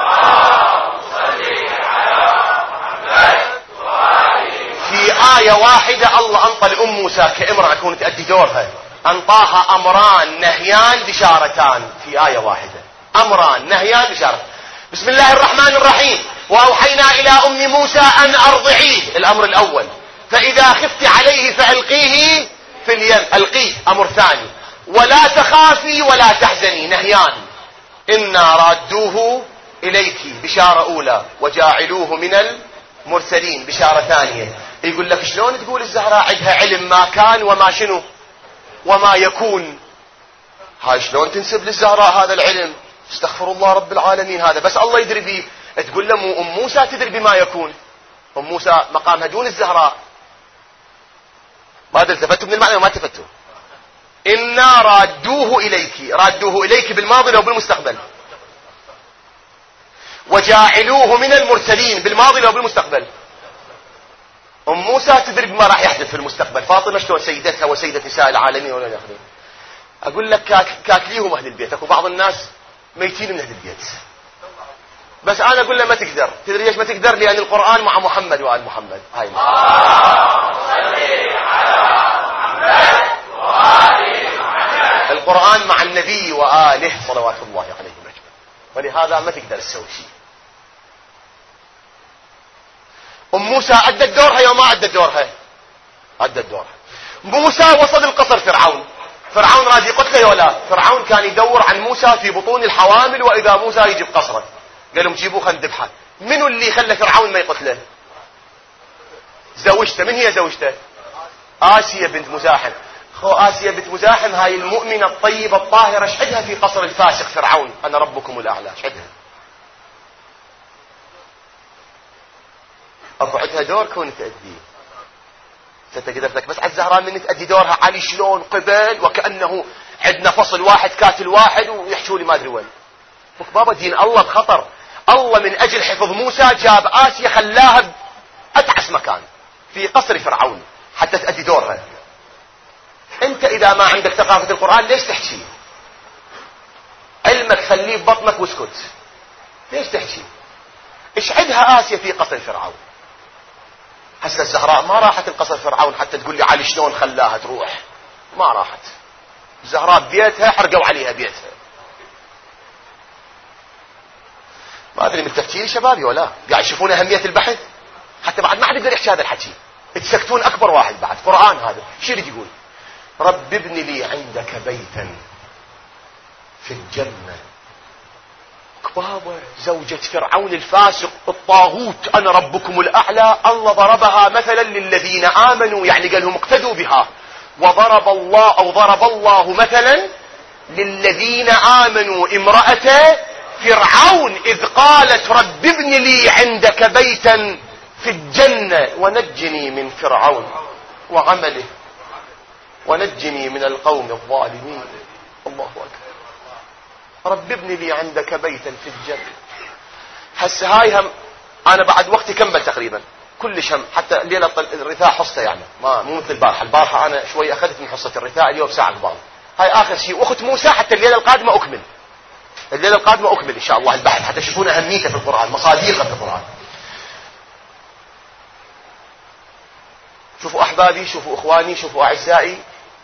S2: في آية واحدة الله أنطى لأم موسى كامرأة تكون تأدي دورها، أنطاها أمران نهيان بشارتان في آية واحدة. أمران نهيان بشارة. بسم الله الرحمن الرحيم. وأوحينا إلى أم موسى أن أرضعيه، الأمر الأول، فإذا خفت عليه فألقيه في اليم القيه امر ثاني، ولا تخافي ولا تحزني نهيان، إنا رادوه إليك بشارة أولى وجاعلوه من المرسلين بشارة ثانية. يقول لك شلون تقول الزهراء عندها علم ما كان وما شنو وما يكون؟ هاي شلون تنسب للزهراء هذا العلم؟ استغفر الله رب العالمين، هذا بس الله يدري به. تقول له مو أم موسى تدري بما يكون؟ أم موسى مقامها دون الزهراء. ما التفتوا من المعنى وما التفتوا. إنا رادوه إليك، رادوه إليك بالماضي لو بالمستقبل، وجاعلوه من المرسلين بالماضي لو بالمستقبل. أم موسى تدري بما راح يحدث في المستقبل، فاطمة شلون سيدتها وسيدة نساء العالمين ولا ياخذون. أقول لك كاكليهم أهل البيت، أكو بعض الناس ميتين من أهل البيت، بس أنا أقول له ما تقدر. تدري ليش ما تقدر؟ لأن القرآن مع محمد وآل محمد. هاي القرآن مع النبي وآله صلوات الله عليه وسلم، ولهذا ما تقدر تسوي شيء. أم موسى أدت دورها يوم ما أدت دورها؟ أدت دورها. موسى وصل القصر فرعون راضي يقتله ولا؟ فرعون كان يدور عن موسى في بطون الحوامل، وإذا موسى يجيب قصره قال لهم جيبوه خلينا نذبحه. منو اللي خلى فرعون ما يقتله؟ زوجته. من هي زوجته؟ آسيا بنت مزاحم. آسيا بنت مزاحم هاي المؤمنة الطيبة الطاهرة، شحدها في قصر الفاسق فرعون أنا ربكم الأعلى، شحدها. أكو عندها دور كون تأديه. ستقدر لك بس على الزهراء من تأدي دورها علي شلون قبل وكأنه عندنا فصل واحد كاتل واحد ويحشوا لي ما أدري وين. بابا دين الله بخطر. الله من أجل حفظ موسى جاب آسيا خلاها أتعس مكان في قصر فرعون حتى تأدي دورها. انت اذا ما عندك ثقافة القرآن ليش تحكي؟ علمك خليه ببطنك واسكت. ليش تحكي؟ اشعدها آسيا في قصر فرعون. هسه الزهراء ما راحت القصر فرعون حتى تقول لي علي شلون خلاها تروح. ما راحت. الزهراء بيتها حرقوا عليها بيتها. ما ادري من تفكيري شبابي ولا قاعد يشوفون اهمية البحث. حتى بعد ما حد يقدر يحكي هذا الحكي. تسكتون اكبر واحد بعد. قرآن هذا شو اللي يقول؟ رب ابن لي عندك بيتا في الجنة. بابا زوجة فرعون الفاسق الطاغوت أنا ربكم الأعلى، الله ضربها مثلا للذين آمنوا، يعني قال لهم اقتدوا بها. وضرب الله مثلا للذين آمنوا امرأة فرعون إذ قالت رب ابن لي عندك بيتا في الجنة ونجني من فرعون وعمله ونجني من القوم الظالمين. الله أكبر. رب ابن لي عندك بيتا في الجنة. هسه هاي هم أنا بعد وقتي كمل تقريبا كلش هم، حتى الليلة الرثاء حصة يعني ما مو مثل البارحة أنا شوي أخذت من حصة الرثاء، اليوم ساعة قبال. هاي آخر شيء. وأخت موسى حتى الليلة القادمة أكمل. الليلة القادمة أكمل إن شاء الله البحث حتى تشوفون أهميته في القرآن، مصاديقه في القرآن. شوفوا أحبابي، شوفوا إخواني، شوفوا أعزائي.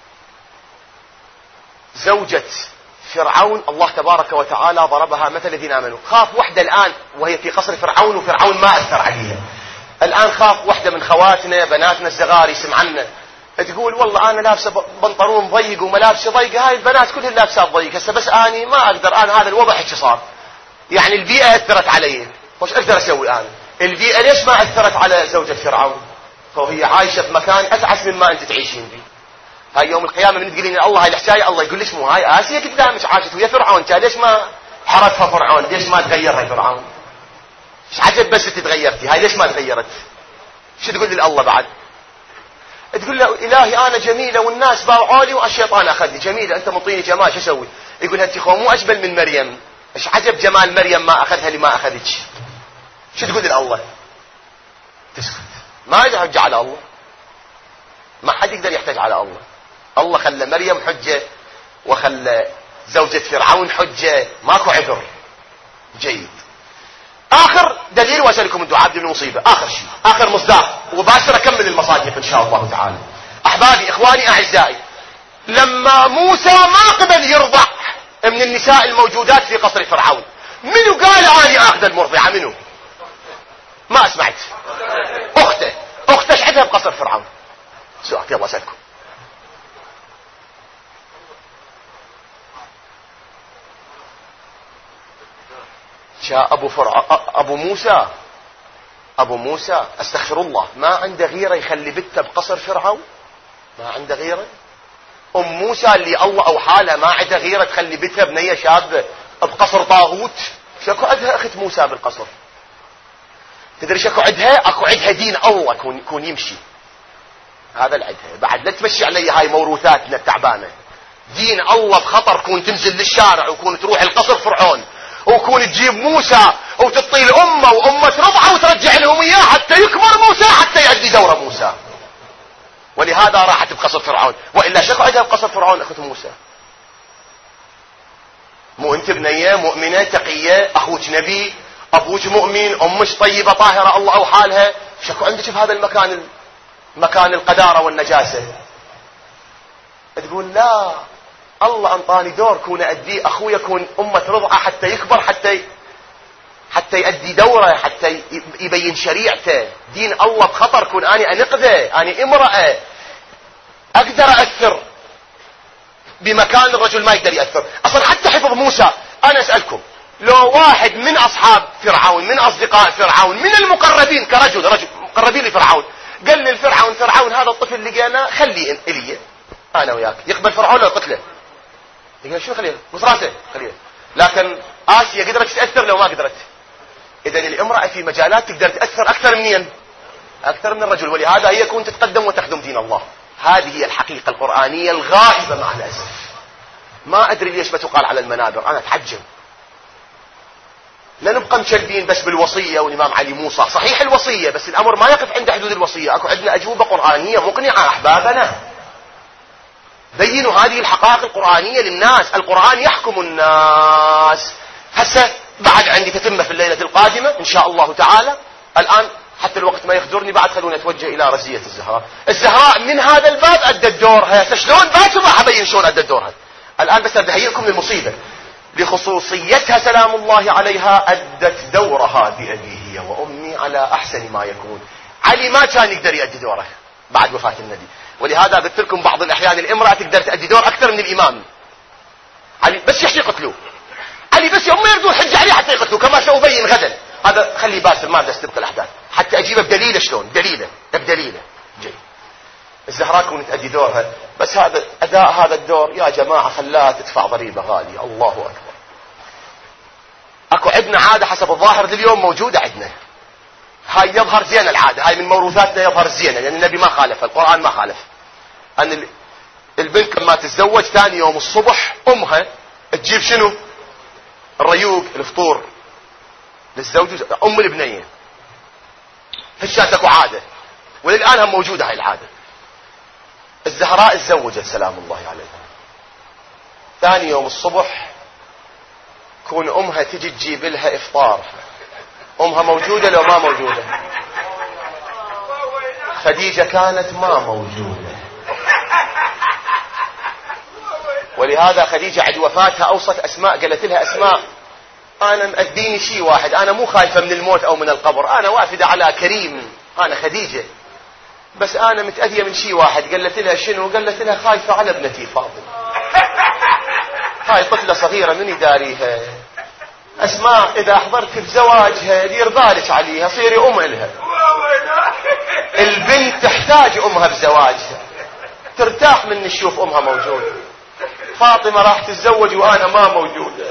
S2: زوجة فرعون الله تبارك وتعالى ضربها مثل الذين آمنوا. خاف وحدة الآن وهي في قصر فرعون وفرعون ما أثر عليها. الآن خاف وحدة من خواتنا بناتنا الزغاري سمعنا تقول والله أنا لابسة بنطلون ضيق وملابسة ضيقة. هاي البنات كلها لابسات ضيقة. هسه بس أني ما أقدر. أنا هذا الوضع هيك صار. يعني البيئة أثرت علي. وش أقدر أسوي أنا؟ البيئة ليش ما أثرت على زوجة فرعون؟ فهي عايشة في مكان أتعس مما أنت تعيشين به. هاي يوم القيامة من تقولين الله هاي الحكاية الله يقول ليش مو هاي آسيا قدامك عاشت ويا فرعون، ليش ما حرتها فرعون؟ ليش ما تغيرها فرعون؟ ايش عجب بس تتغيرتي هاي ليش ما تغيرت؟ شو تقول لله بعد؟ تقول له إلهي أنا جميلة والناس باوعوا لي والشيطان أخذني. جميلة أنت مطيني جمال شو أسوي؟ يقول أنت خو مو أجمل من مريم. ايش عجب جمال مريم ما أخذها اللي ما أخذتش. شو تقول لله؟ تسكت. ما يحتاج على الله. ما حد يقدر يحتاج على الله. الله خلى مريم حجة وخلى زوجة فرعون حجة. ماكو عذر. جيد. آخر دليل وأسألكم الدعاء بدون مصيبة. آخر شيء آخر مصداق وباشر أكمل المصادق إن شاء الله تعالى. أحبابي إخواني أعزائي، لما موسى ما قبل يرضع من النساء الموجودات في قصر فرعون، منو قال أني آخذ المرضعة؟ منو؟ ما أسمعت. أخته ايش عندها بقصر فرعون؟ سؤال يلا أسألكم. ابو موسى استغفر الله ما عنده غيرة يخلي بنته بقصر فرعون؟ ما عنده غيرة؟ موسى اللي الله اوحى لها ما عنده غيرة تخلي بنتها بنية شابة بقصر طاغوت؟ شكو عندها اخت موسى بالقصر؟ تدري شكو عندها؟ اكو عندها دين الله كون يمشي. هذا العدها بعد لا تمشي علي هاي موروثاتنا التعبانة. دين الله بخطر كون تنزل للشارع وكون تروح القصر فرعون وكون تجيب موسى وتطي الأمة وأمة رضعة وترجع لهم إياه حتى يكبر موسى حتى يؤدي دور موسى. ولهذا راحت بقصر فرعون. وإلا شكو عندها بقصر فرعون أخت موسى؟ مو أنت بنية مؤمنة تقية أخوك نبي أبوك مؤمن أمك طيبة طاهرة الله أوحى لها شكو عندك في هذا المكان مكان القدارة والنجاسة؟ تقول لا الله انطاني دور كون ادي اخويا كون امة رضعة حتى يكبر حتى يؤدي دوره حتى يبين شريعته. دين الله بخطر كون اني انقذه اني امرأة اقدر اثر بمكان الرجل ما يقدر يأثر. اصلا حتى حفظ موسى انا اسألكم لو واحد من اصحاب فرعون من اصدقاء فرعون من المقربين رجل مقربين لفرعون قال لي فرعون هذا الطفل اللي لقيناه خليه الي انا وياك يقبل فرعون لو قتله؟ يقول شو خليه مصراته خليه. لكن آسيا قدرت تأثر لو ما قدرت. إذن الامرأة في مجالات تقدر تأثر أكثر أكثر من الرجل. ولهذا هي كون تتقدم وتخدم دين الله. هذه هي الحقيقة القرآنية الغائبة مع الأسف. ما أدري ليش بتقال على المنابر أنا أتعجب. لا نبقى مشلبين بس بالوصية والإمام علي موسى صحيح الوصية بس الأمر ما يقف عند حدود الوصية. أكو عندنا أجوبة قرآنية مقنعة أحبابنا. بينوا هذه الحقائق القرآنية للناس. القرآن يحكم الناس. هسه بعد عندي تتمة في الليلة القادمة إن شاء الله تعالى. الآن حتى الوقت ما يخدرني بعد خلونا نتوجه إلى رزية الزهراء من هذا الباب أدت دورها. شلون باكر راح أبين شلون أدت دورها. الآن بس أدهيئكم للمصيبة لخصوصيتها سلام الله عليها أدت دورها بأبيه وأمي على أحسن ما يكون. علي ما كان يقدر يؤدي دوره بعد وفاة النبي. ولهذا قلت لكم بعض الأحيان الامرأة تقدر تؤدي دور أكثر من الإمام. علي بس يحشي يقتلوه. علي بس يوم ما يردون حج عليه حتى يقتلوه كما سأبين غدا. هذا خلي باسل ما بدي استبق الأحداث حتى أجيبه بدليله. شلون بدليله جاي. الزهراء كون تؤدي دورها بس هذا أداء هذا الدور يا جماعة خلاها تدفع ضريبة غالية. الله أكبر. أكو عندنا عادة حسب الظاهر اليوم موجودة عندنا. هاي يظهر زين العادة هاي من موروثاتنا يظهر زين لأن النبي ما خالف القرآن ما خالف. أن البنت لما تتزوج ثاني يوم الصبح أمها تجيب شنو؟ الريوق الفطور للزوج أم البنية. هالشات اكو عادة وللآن هم موجودة هاي العادة. الزهراء تزوجت سلام الله عليها. ثاني يوم الصبح كون أمها تجي تجيب لها إفطار. أمها موجودة لو ما موجودة؟ خديجة كانت ما موجودة. ولهذا خديجة عند وفاتها أوصت أسماء قالت لها أسماء أنا مأذيني شيء واحد أنا مو خايفة من الموت أو من القبر أنا وافدة على كريم أنا خديجة بس أنا متأذية من شيء واحد. قالت لها شنو؟ قالت لها خايفة على ابنتي فاطمة. هاي طفلة صغيرة من يداريها. أسماء إذا أحضرت في زواجها دير بالك عليها صيري أم إلها. البنت تحتاج أمها بزواجها ترتاح من نشوف أمها موجودة. فاطمة راح تتزوج وأنا ما موجودة.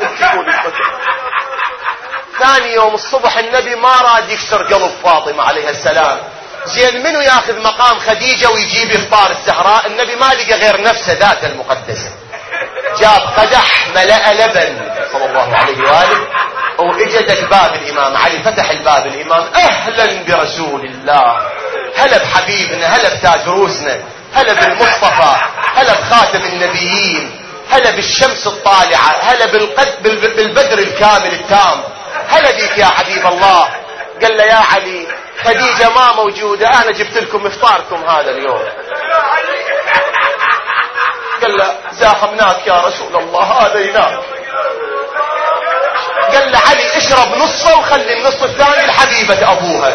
S2: ثاني يوم الصبح النبي ما راد يكسر قلب فاطمة عليها السلام. زين منو ياخذ مقام خديجة ويجيب إفطار الزهراء؟ النبي ما لقى غير نفسه ذات المقدسة. جاب قدح ملأ لبن صلى الله عليه وآله واجدت باب الإمام علي. فتح الباب الإمام أهلا برسول الله هلا بحبيبنا هلا بتاج روسنا هلا بالمصطفى هلا بخاتم النبيين هلا بالشمس الطالعة هلا بالبدر الكامل التام هلا بيك يا حبيب الله. قال له يا علي خديجة ما موجودة أنا جبت لكم إفطاركم هذا اليوم. قال له زاحمناك يا رسول الله هذا ينام. قال له علي اشرب نصه وخلي النص الثاني لحبيبة أبوها.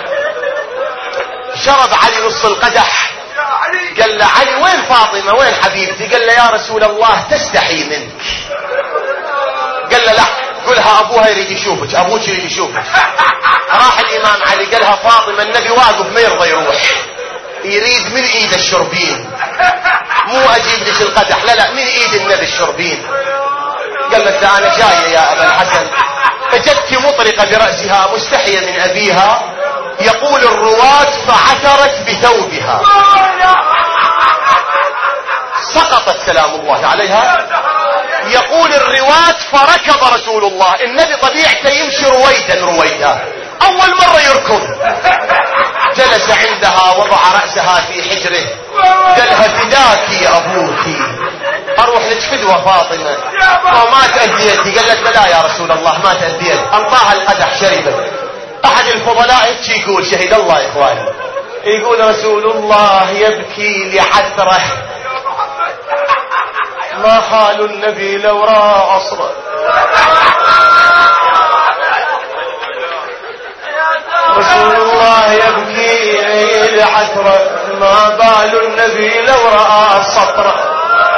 S2: شرب علي نص القدح. قال له علي وين فاطمة وين حبيبتي؟ قال له يا رسول الله تستحي منك. قال له لا قلها ابوها يريد يشوفك، ابوك يريد يشوفك. راح الامام علي قالها فاطمة النبي واقف ما يرضى يروح، يريد من ايد الشربين، مو اجيب لك القدح، لا من ايد النبي الشربين. قالت انا جاية يا ابا الحسن. فجدت مطرقة برأسها مستحية من ابيها. يقول الرواة فعثرت بثوبها سقطت سلام الله عليها. يقول الرواة فركض رسول الله، النبي طبيعته يمشي رويدا، اول مرة يركض. جلس عندها وضع رأسها في حجره، قالها فداك يا ابوك، اروح لك فدوة فاطمة وما تأذيتي. قالت لا يا رسول الله ما تأذيت. انطاها القدح شربت. احد الفضلاء يقول شهد الله يا اخواني، يقول رسول الله يبكي لعثره ما حال النبي لو راى عصره. رسول الله يبكي لعثره ما بال النبي لو راى سطره.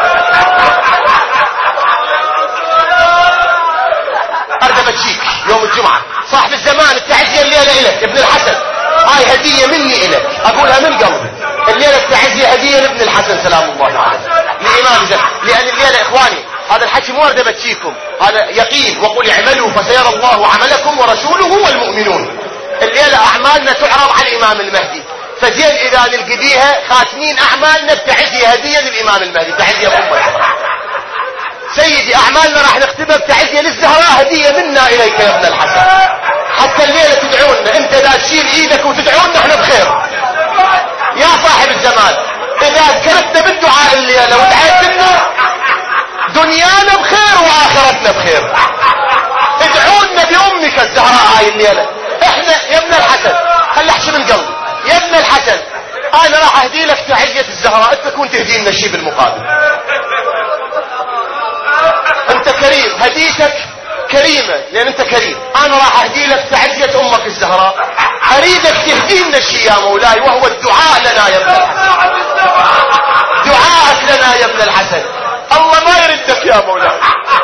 S2: أردبت شيك يوم الجمعة، صاحب الزمان التعزية الليلة إلك ابن الحسن، هاي هدية مني إلك أقولها من قلبي. الليلة التعزية هدية لابن الحسن سلام الله عليه لإمام زين. لأن الليلة إخواني هذا الحكي مو أردبت شيكم، هذا يقين. وقل اعملوا فسيرى الله عملكم ورسوله والمؤمنون. الليلة أعمالنا تعرض على الإمام المهدي، فزين إذا نلقي بيها خاتمين أعمالنا بتعزية هدية للإمام المهدي، تعزية أمة. سيدي أعمالنا راح نختمها بتعزية للزهراء هدية منا إليك يا ابن الحسن. حتى الليلة تدعونا، انت لا تشيل ايدك وتدعونا احنا بخير يا صاحب الزمان. اذا ذكرتنا بالدعاء الليلة ودعيت لنا دنيانا بخير واخرتنا بخير. ادعونا بامك الزهراء هاي الليلة. احنا يا ابن الحسن خلي احكي من قلبي يا ابن الحسن، انا راح اهدي لك تعزية الزهراء، انت تكون تهدي لنا شيء بالمقابل. انت كريم، هديتك كريمة لان انت كريم. انا راح اهدي لك تعزية امك الزهراء، اريدك تهدي لنا شيء يا مولاي، وهو الدعاء لنا يا ابن الحسن. دعاءك لنا يا ابن الحسن، الله ما يردك يا مولاي.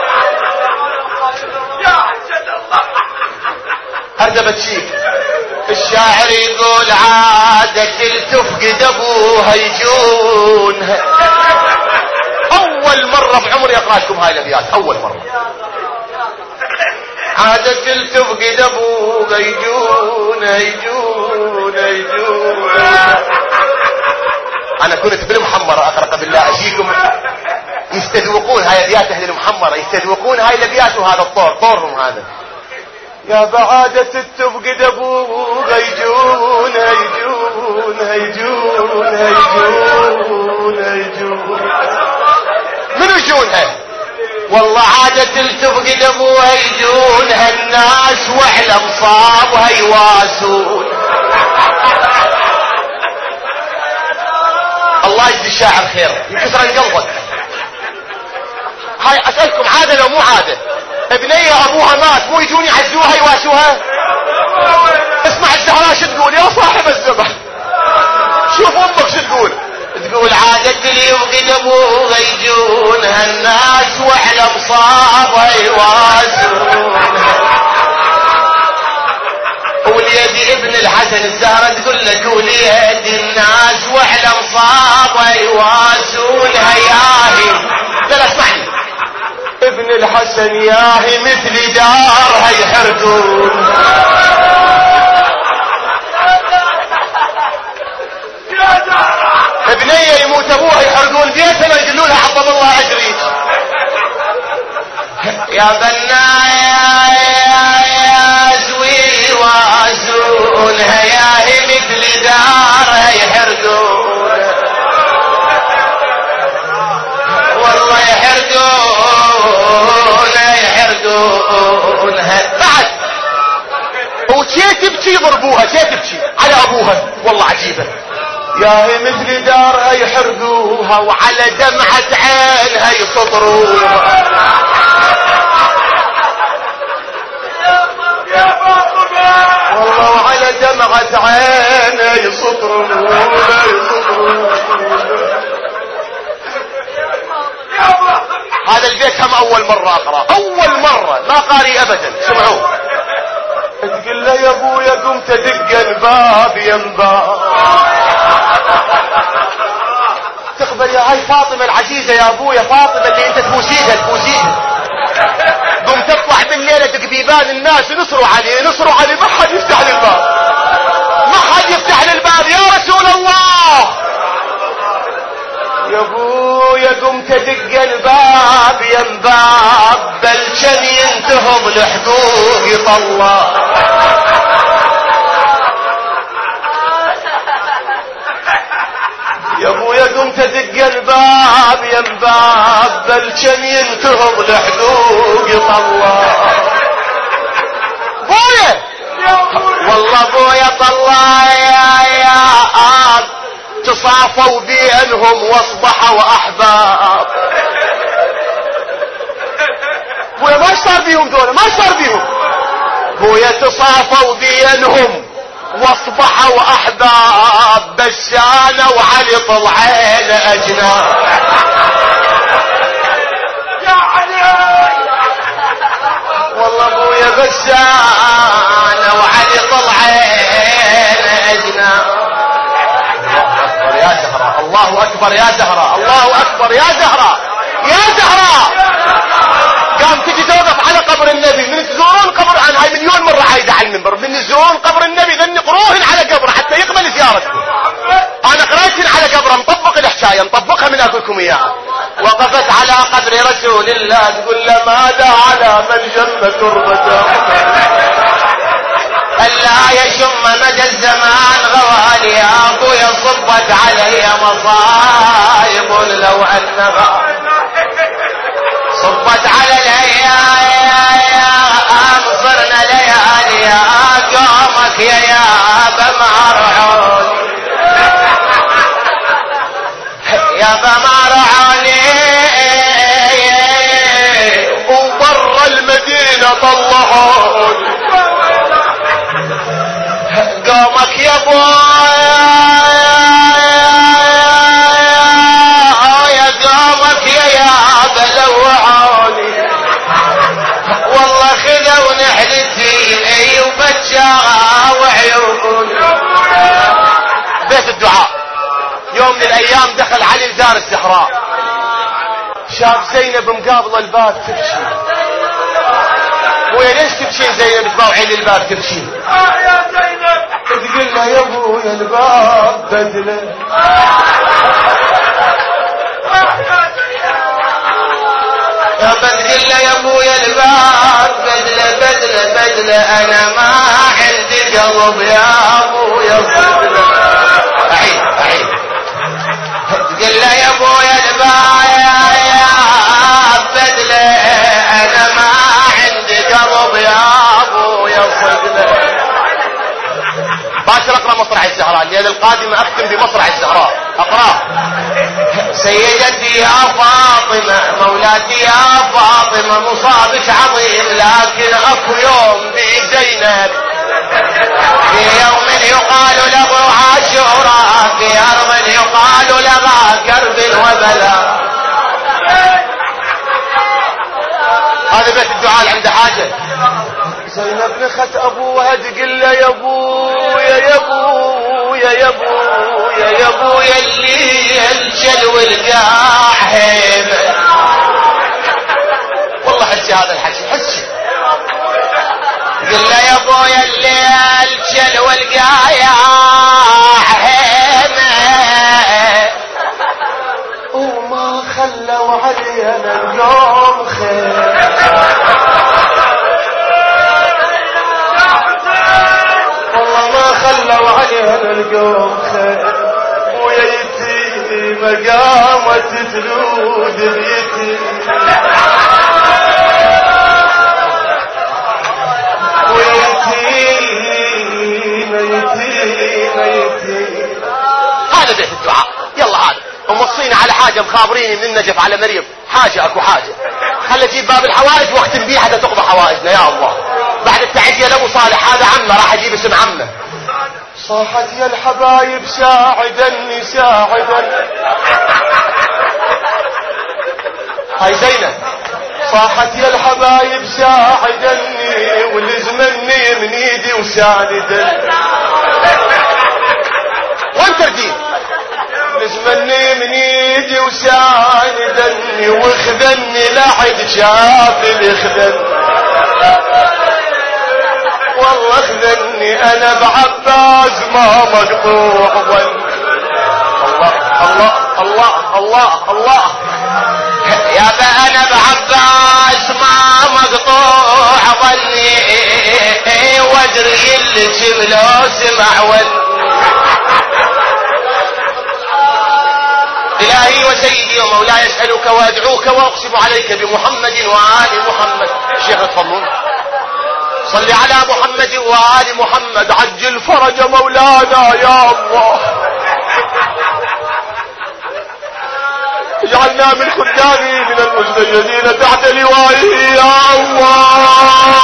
S2: هردبت شيك. الشاعر يقول عادة تفقد ابوها يجونها. اول مرة بعمري اقرأ لكم هاي الابيات، اول مرة. عادة تفقد ابوها يجونها انا كنت بالمحمرة اقرأ بالله اجيكم يستذوقون هاي الابيات. اهل المحمرة يستذوقون هاي الابيات، وهذا الطور طورهم هذا. يا بعادة تفقد ابوها يجونها منو يجونها؟ والله عادة تفقد ابوها يجونها الناس وعلى مصابها يواسون. الله يجزي الشاعر خير يكسر قلبك. هاي اسألكم عادة لو مو عادة؟ ابنية ابوها مات مو يجون يعزوها يواسوها؟ اسمع الزهراء شو تقول يا صاحب الزمان، شوف امك شو تقول. تقول عادة اللي يفقد ابوها يجونها الناس وعلى مصابها يواسونها. وليدي ابن الحسن الزهرة تقول لك وليدي الناس وعلى مصابها يواسونها. ياهي لا اسمعني، ابن الحسن ياهي مثل دارها يحرقون. ابنية يموت ابوها يحرقون بيتها ما يقولوا لها عظم الله اجريك. يا بنايا يا زوي واسونها ياهي مثل دارها يحرقون. والله يحرقونها بعد. وشي تبكي يضربوها، شي تبكي على ابوها. والله عجيبة. يا هي مثل دارها يحرقوها وعلى دمعة عينها يسطروها. والله وعلى دمعة عينها يسطروها. هذا البيت هم اول مرة اقرأ، اول مرة ما قاري ابدا. سمعوه. تقول له يا ابويا قمت ادق الباب ينباب. تقبل يا هاي فاطمة العزيزة يا ابويا، فاطمة اللي انت تبوسيها تبوسيها. قمت تطلع بالليلة دق بيبان الناس، نصروا علي نصروا علي، ما حد يفتح لي الباب، ما حد يفتح لي الباب يا رسول الله. يا ابويا قمت ادق الباب ينباب، بل كان ينتهض لحقوق يطلع. يا ابويا قمت ادق الباب ينباب، بل كان ينتهض لحقوق يطلع. ابويا والله ابويا طلع يا تصافوا بينهم واصبحوا احباب. ابويا ما صار بيهم دول، ما صار بيهم. ابويا تصافوا بينهم واصبحوا احباب، بسانة وعلي طلعين اجناب.
S3: يا علي
S2: والله ابويا بسانة وعلي طلعين اجناب. يا زهراء، الله اكبر يا زهراء، الله اكبر يا زهراء، يا زهراء. قام تجي توقف على قبر النبي، من تزورون قبر، انا هاي مليون مرة عايدة على المنبر، من تزورون قبر النبي غني قروهن على قبره حتى يقبل زيارتكم. انا قريتهن على قبره، مطبق الحكاية مطبقها من اقول لكم اياها. وقفت على قبر رسول الله تقول له ماذا على من جم تربته، ألا يشم مدى الزمان غوالي. يا ابويا صبت علي مصايب لو انها صبت على الايام، صرنا ليالي يا قومك يا بمرعوني، يا بمرعوني. وبر المدينة طلعوني، قومك يا ابويا، يا قومك يا بلوعوني. والله خذوا نحلتي وبتشاها وعيوني. بيت الدعاء. يوم من الايام دخل علي لدار الزهراء، شاف زينب مقابله الباب تبكي. ويا ليش تبكين زينب تباوعين الباب تبكين؟
S3: يا زينب.
S2: تقول له يا ابويا الباب بدله، يا بتقول له يا ابويا الباب بدله بدله بدله، انا ما عندي قلب يا ابويا بدله. اعيد تقول له يا ابويا الباب بدله، انا ما عندي قلب يا ابويا صدله. باكر اقرا مصرع الزهراء، الليله القادمه اختم بمصرع الزهراء اقراه. سيدتي يا فاطمه، مولاتي يا فاطمه، مصابك عظيم لكن اكو يوم بزينب، في يوم يقال له عاشوراء، في ارض يقال لها كرب وبلاء. هذا بيت الدعاء عنده حاجه. زينب نخت ابوها تقول له يا ابويا يا ابويا يا ابويا يا ابويا اللي الجل والقاع هيبه. والله حسي هذا الحكي حسي. قل له يا ابويا اللي الجل والقاع هيبه، وما خلوا علينا اليوم خير. والله ما خلوا عليها القوم خير. ويا يتيمة قامت تلود اليتيم، ويتيمة يتيمة يتيمة. هذا بيت الدعاء. يلا هذا ومصينا على حاجة، مخابريني من النجف على مريم، حاجة اكو حاجة، خلي اجيب باب الحوائج واختم بيه حتى تقضى حوائجنا يا الله. بعد التعزية لابو صالح، هذا عمه راح اجيب اسم عمه. صاحت يا الحبايب ساعدني ساعدني، هاي زينب صاحت يا الحبايب ساعدني ولزمني من ايدي وساندني وين تردين لزمني من ايدي وساندني وخذني لحد شاف اللي خذني والله خذني انا بعباس ما مقطوع ظني. الله الله الله الله يا انا بعباس ما مقطوع ظني وادري اللي جبله سمع ولي. إلهي وسيدي ومولاي أسألك وأدعوك وأقسم عليك بمحمد وآل محمد. شيخ تفضلون. صل على محمد وآل محمد عجل فرج مولانا يا الله. اجعلنا من خدامه من المزدجرين تحت لوائه يا الله.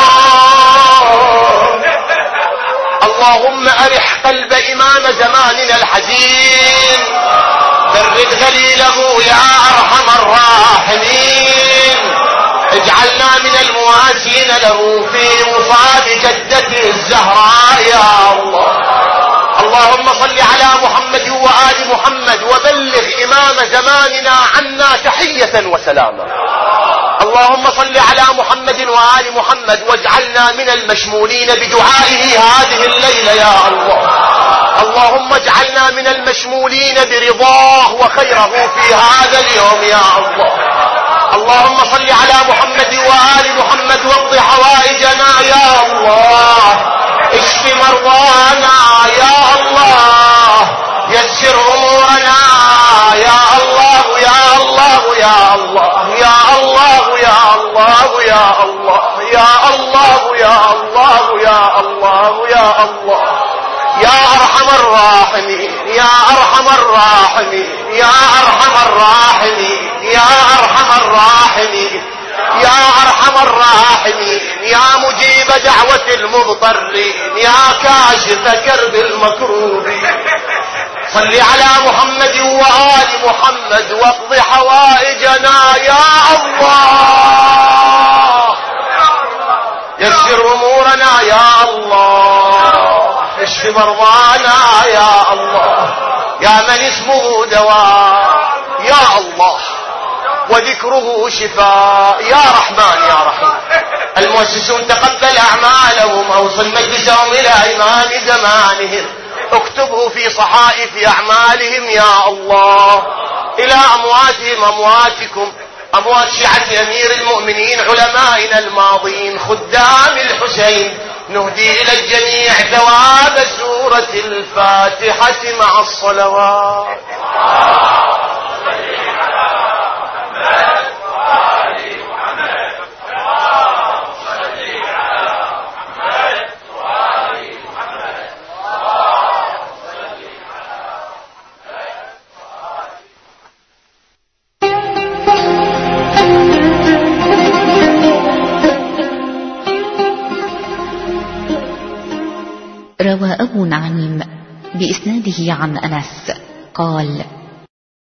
S2: اللهم أرح قلب إمام زماننا الحزين فرد غليله يا أرحم الراحمين. اجعلنا من المواسين له في مصاب جدته الزهراء يا الله. اللهم صل على محمد وآل محمد وبلغ إمام زماننا عنا تحية وسلاما. اللهم صل على محمد وآل محمد واجعلنا من المشمولين بدعائه هذه الليلة يا الله. اللهم اجعلنا من المشمولين برضاه وخيره في هذا اليوم يا الله. اللهم صل على محمد وآل محمد واقض حوائجنا يا الله. اشف مرضانا يا الله. يسر امورنا يا الله يا الله يا الله يا الله يا الله يا الله يا الله يا الله يا الله يا الله يا أرحم الراحمين يا أرحم الراحمين يا أرحم الراحمين يا أرحم الراحمين يا أرحم الراحمين يا مجيب دعوة المضطرين يا كاشف كرب المكروبين. صل على محمد وآل محمد واقض حوائجنا يا الله. يسر أمورنا يا الله. اشف مرضانا يا الله يا من اسمه دواء يا الله وذكره شفاء يا رحمن يا رحيم. المؤسسون تقبل أعمالهم أوصل مجلسهم إلى إمام زمانهم اكتبه في صحائف أعمالهم يا الله. إلى أمواتهم أمواتكم أموات شيعة أمير المؤمنين علمائنا الماضين خدام الحسين نهدي إلى الجميع ثواب سورة الفاتحة مع الصلوات.
S4: روى أبو نعيم بإسناده عن أنس قال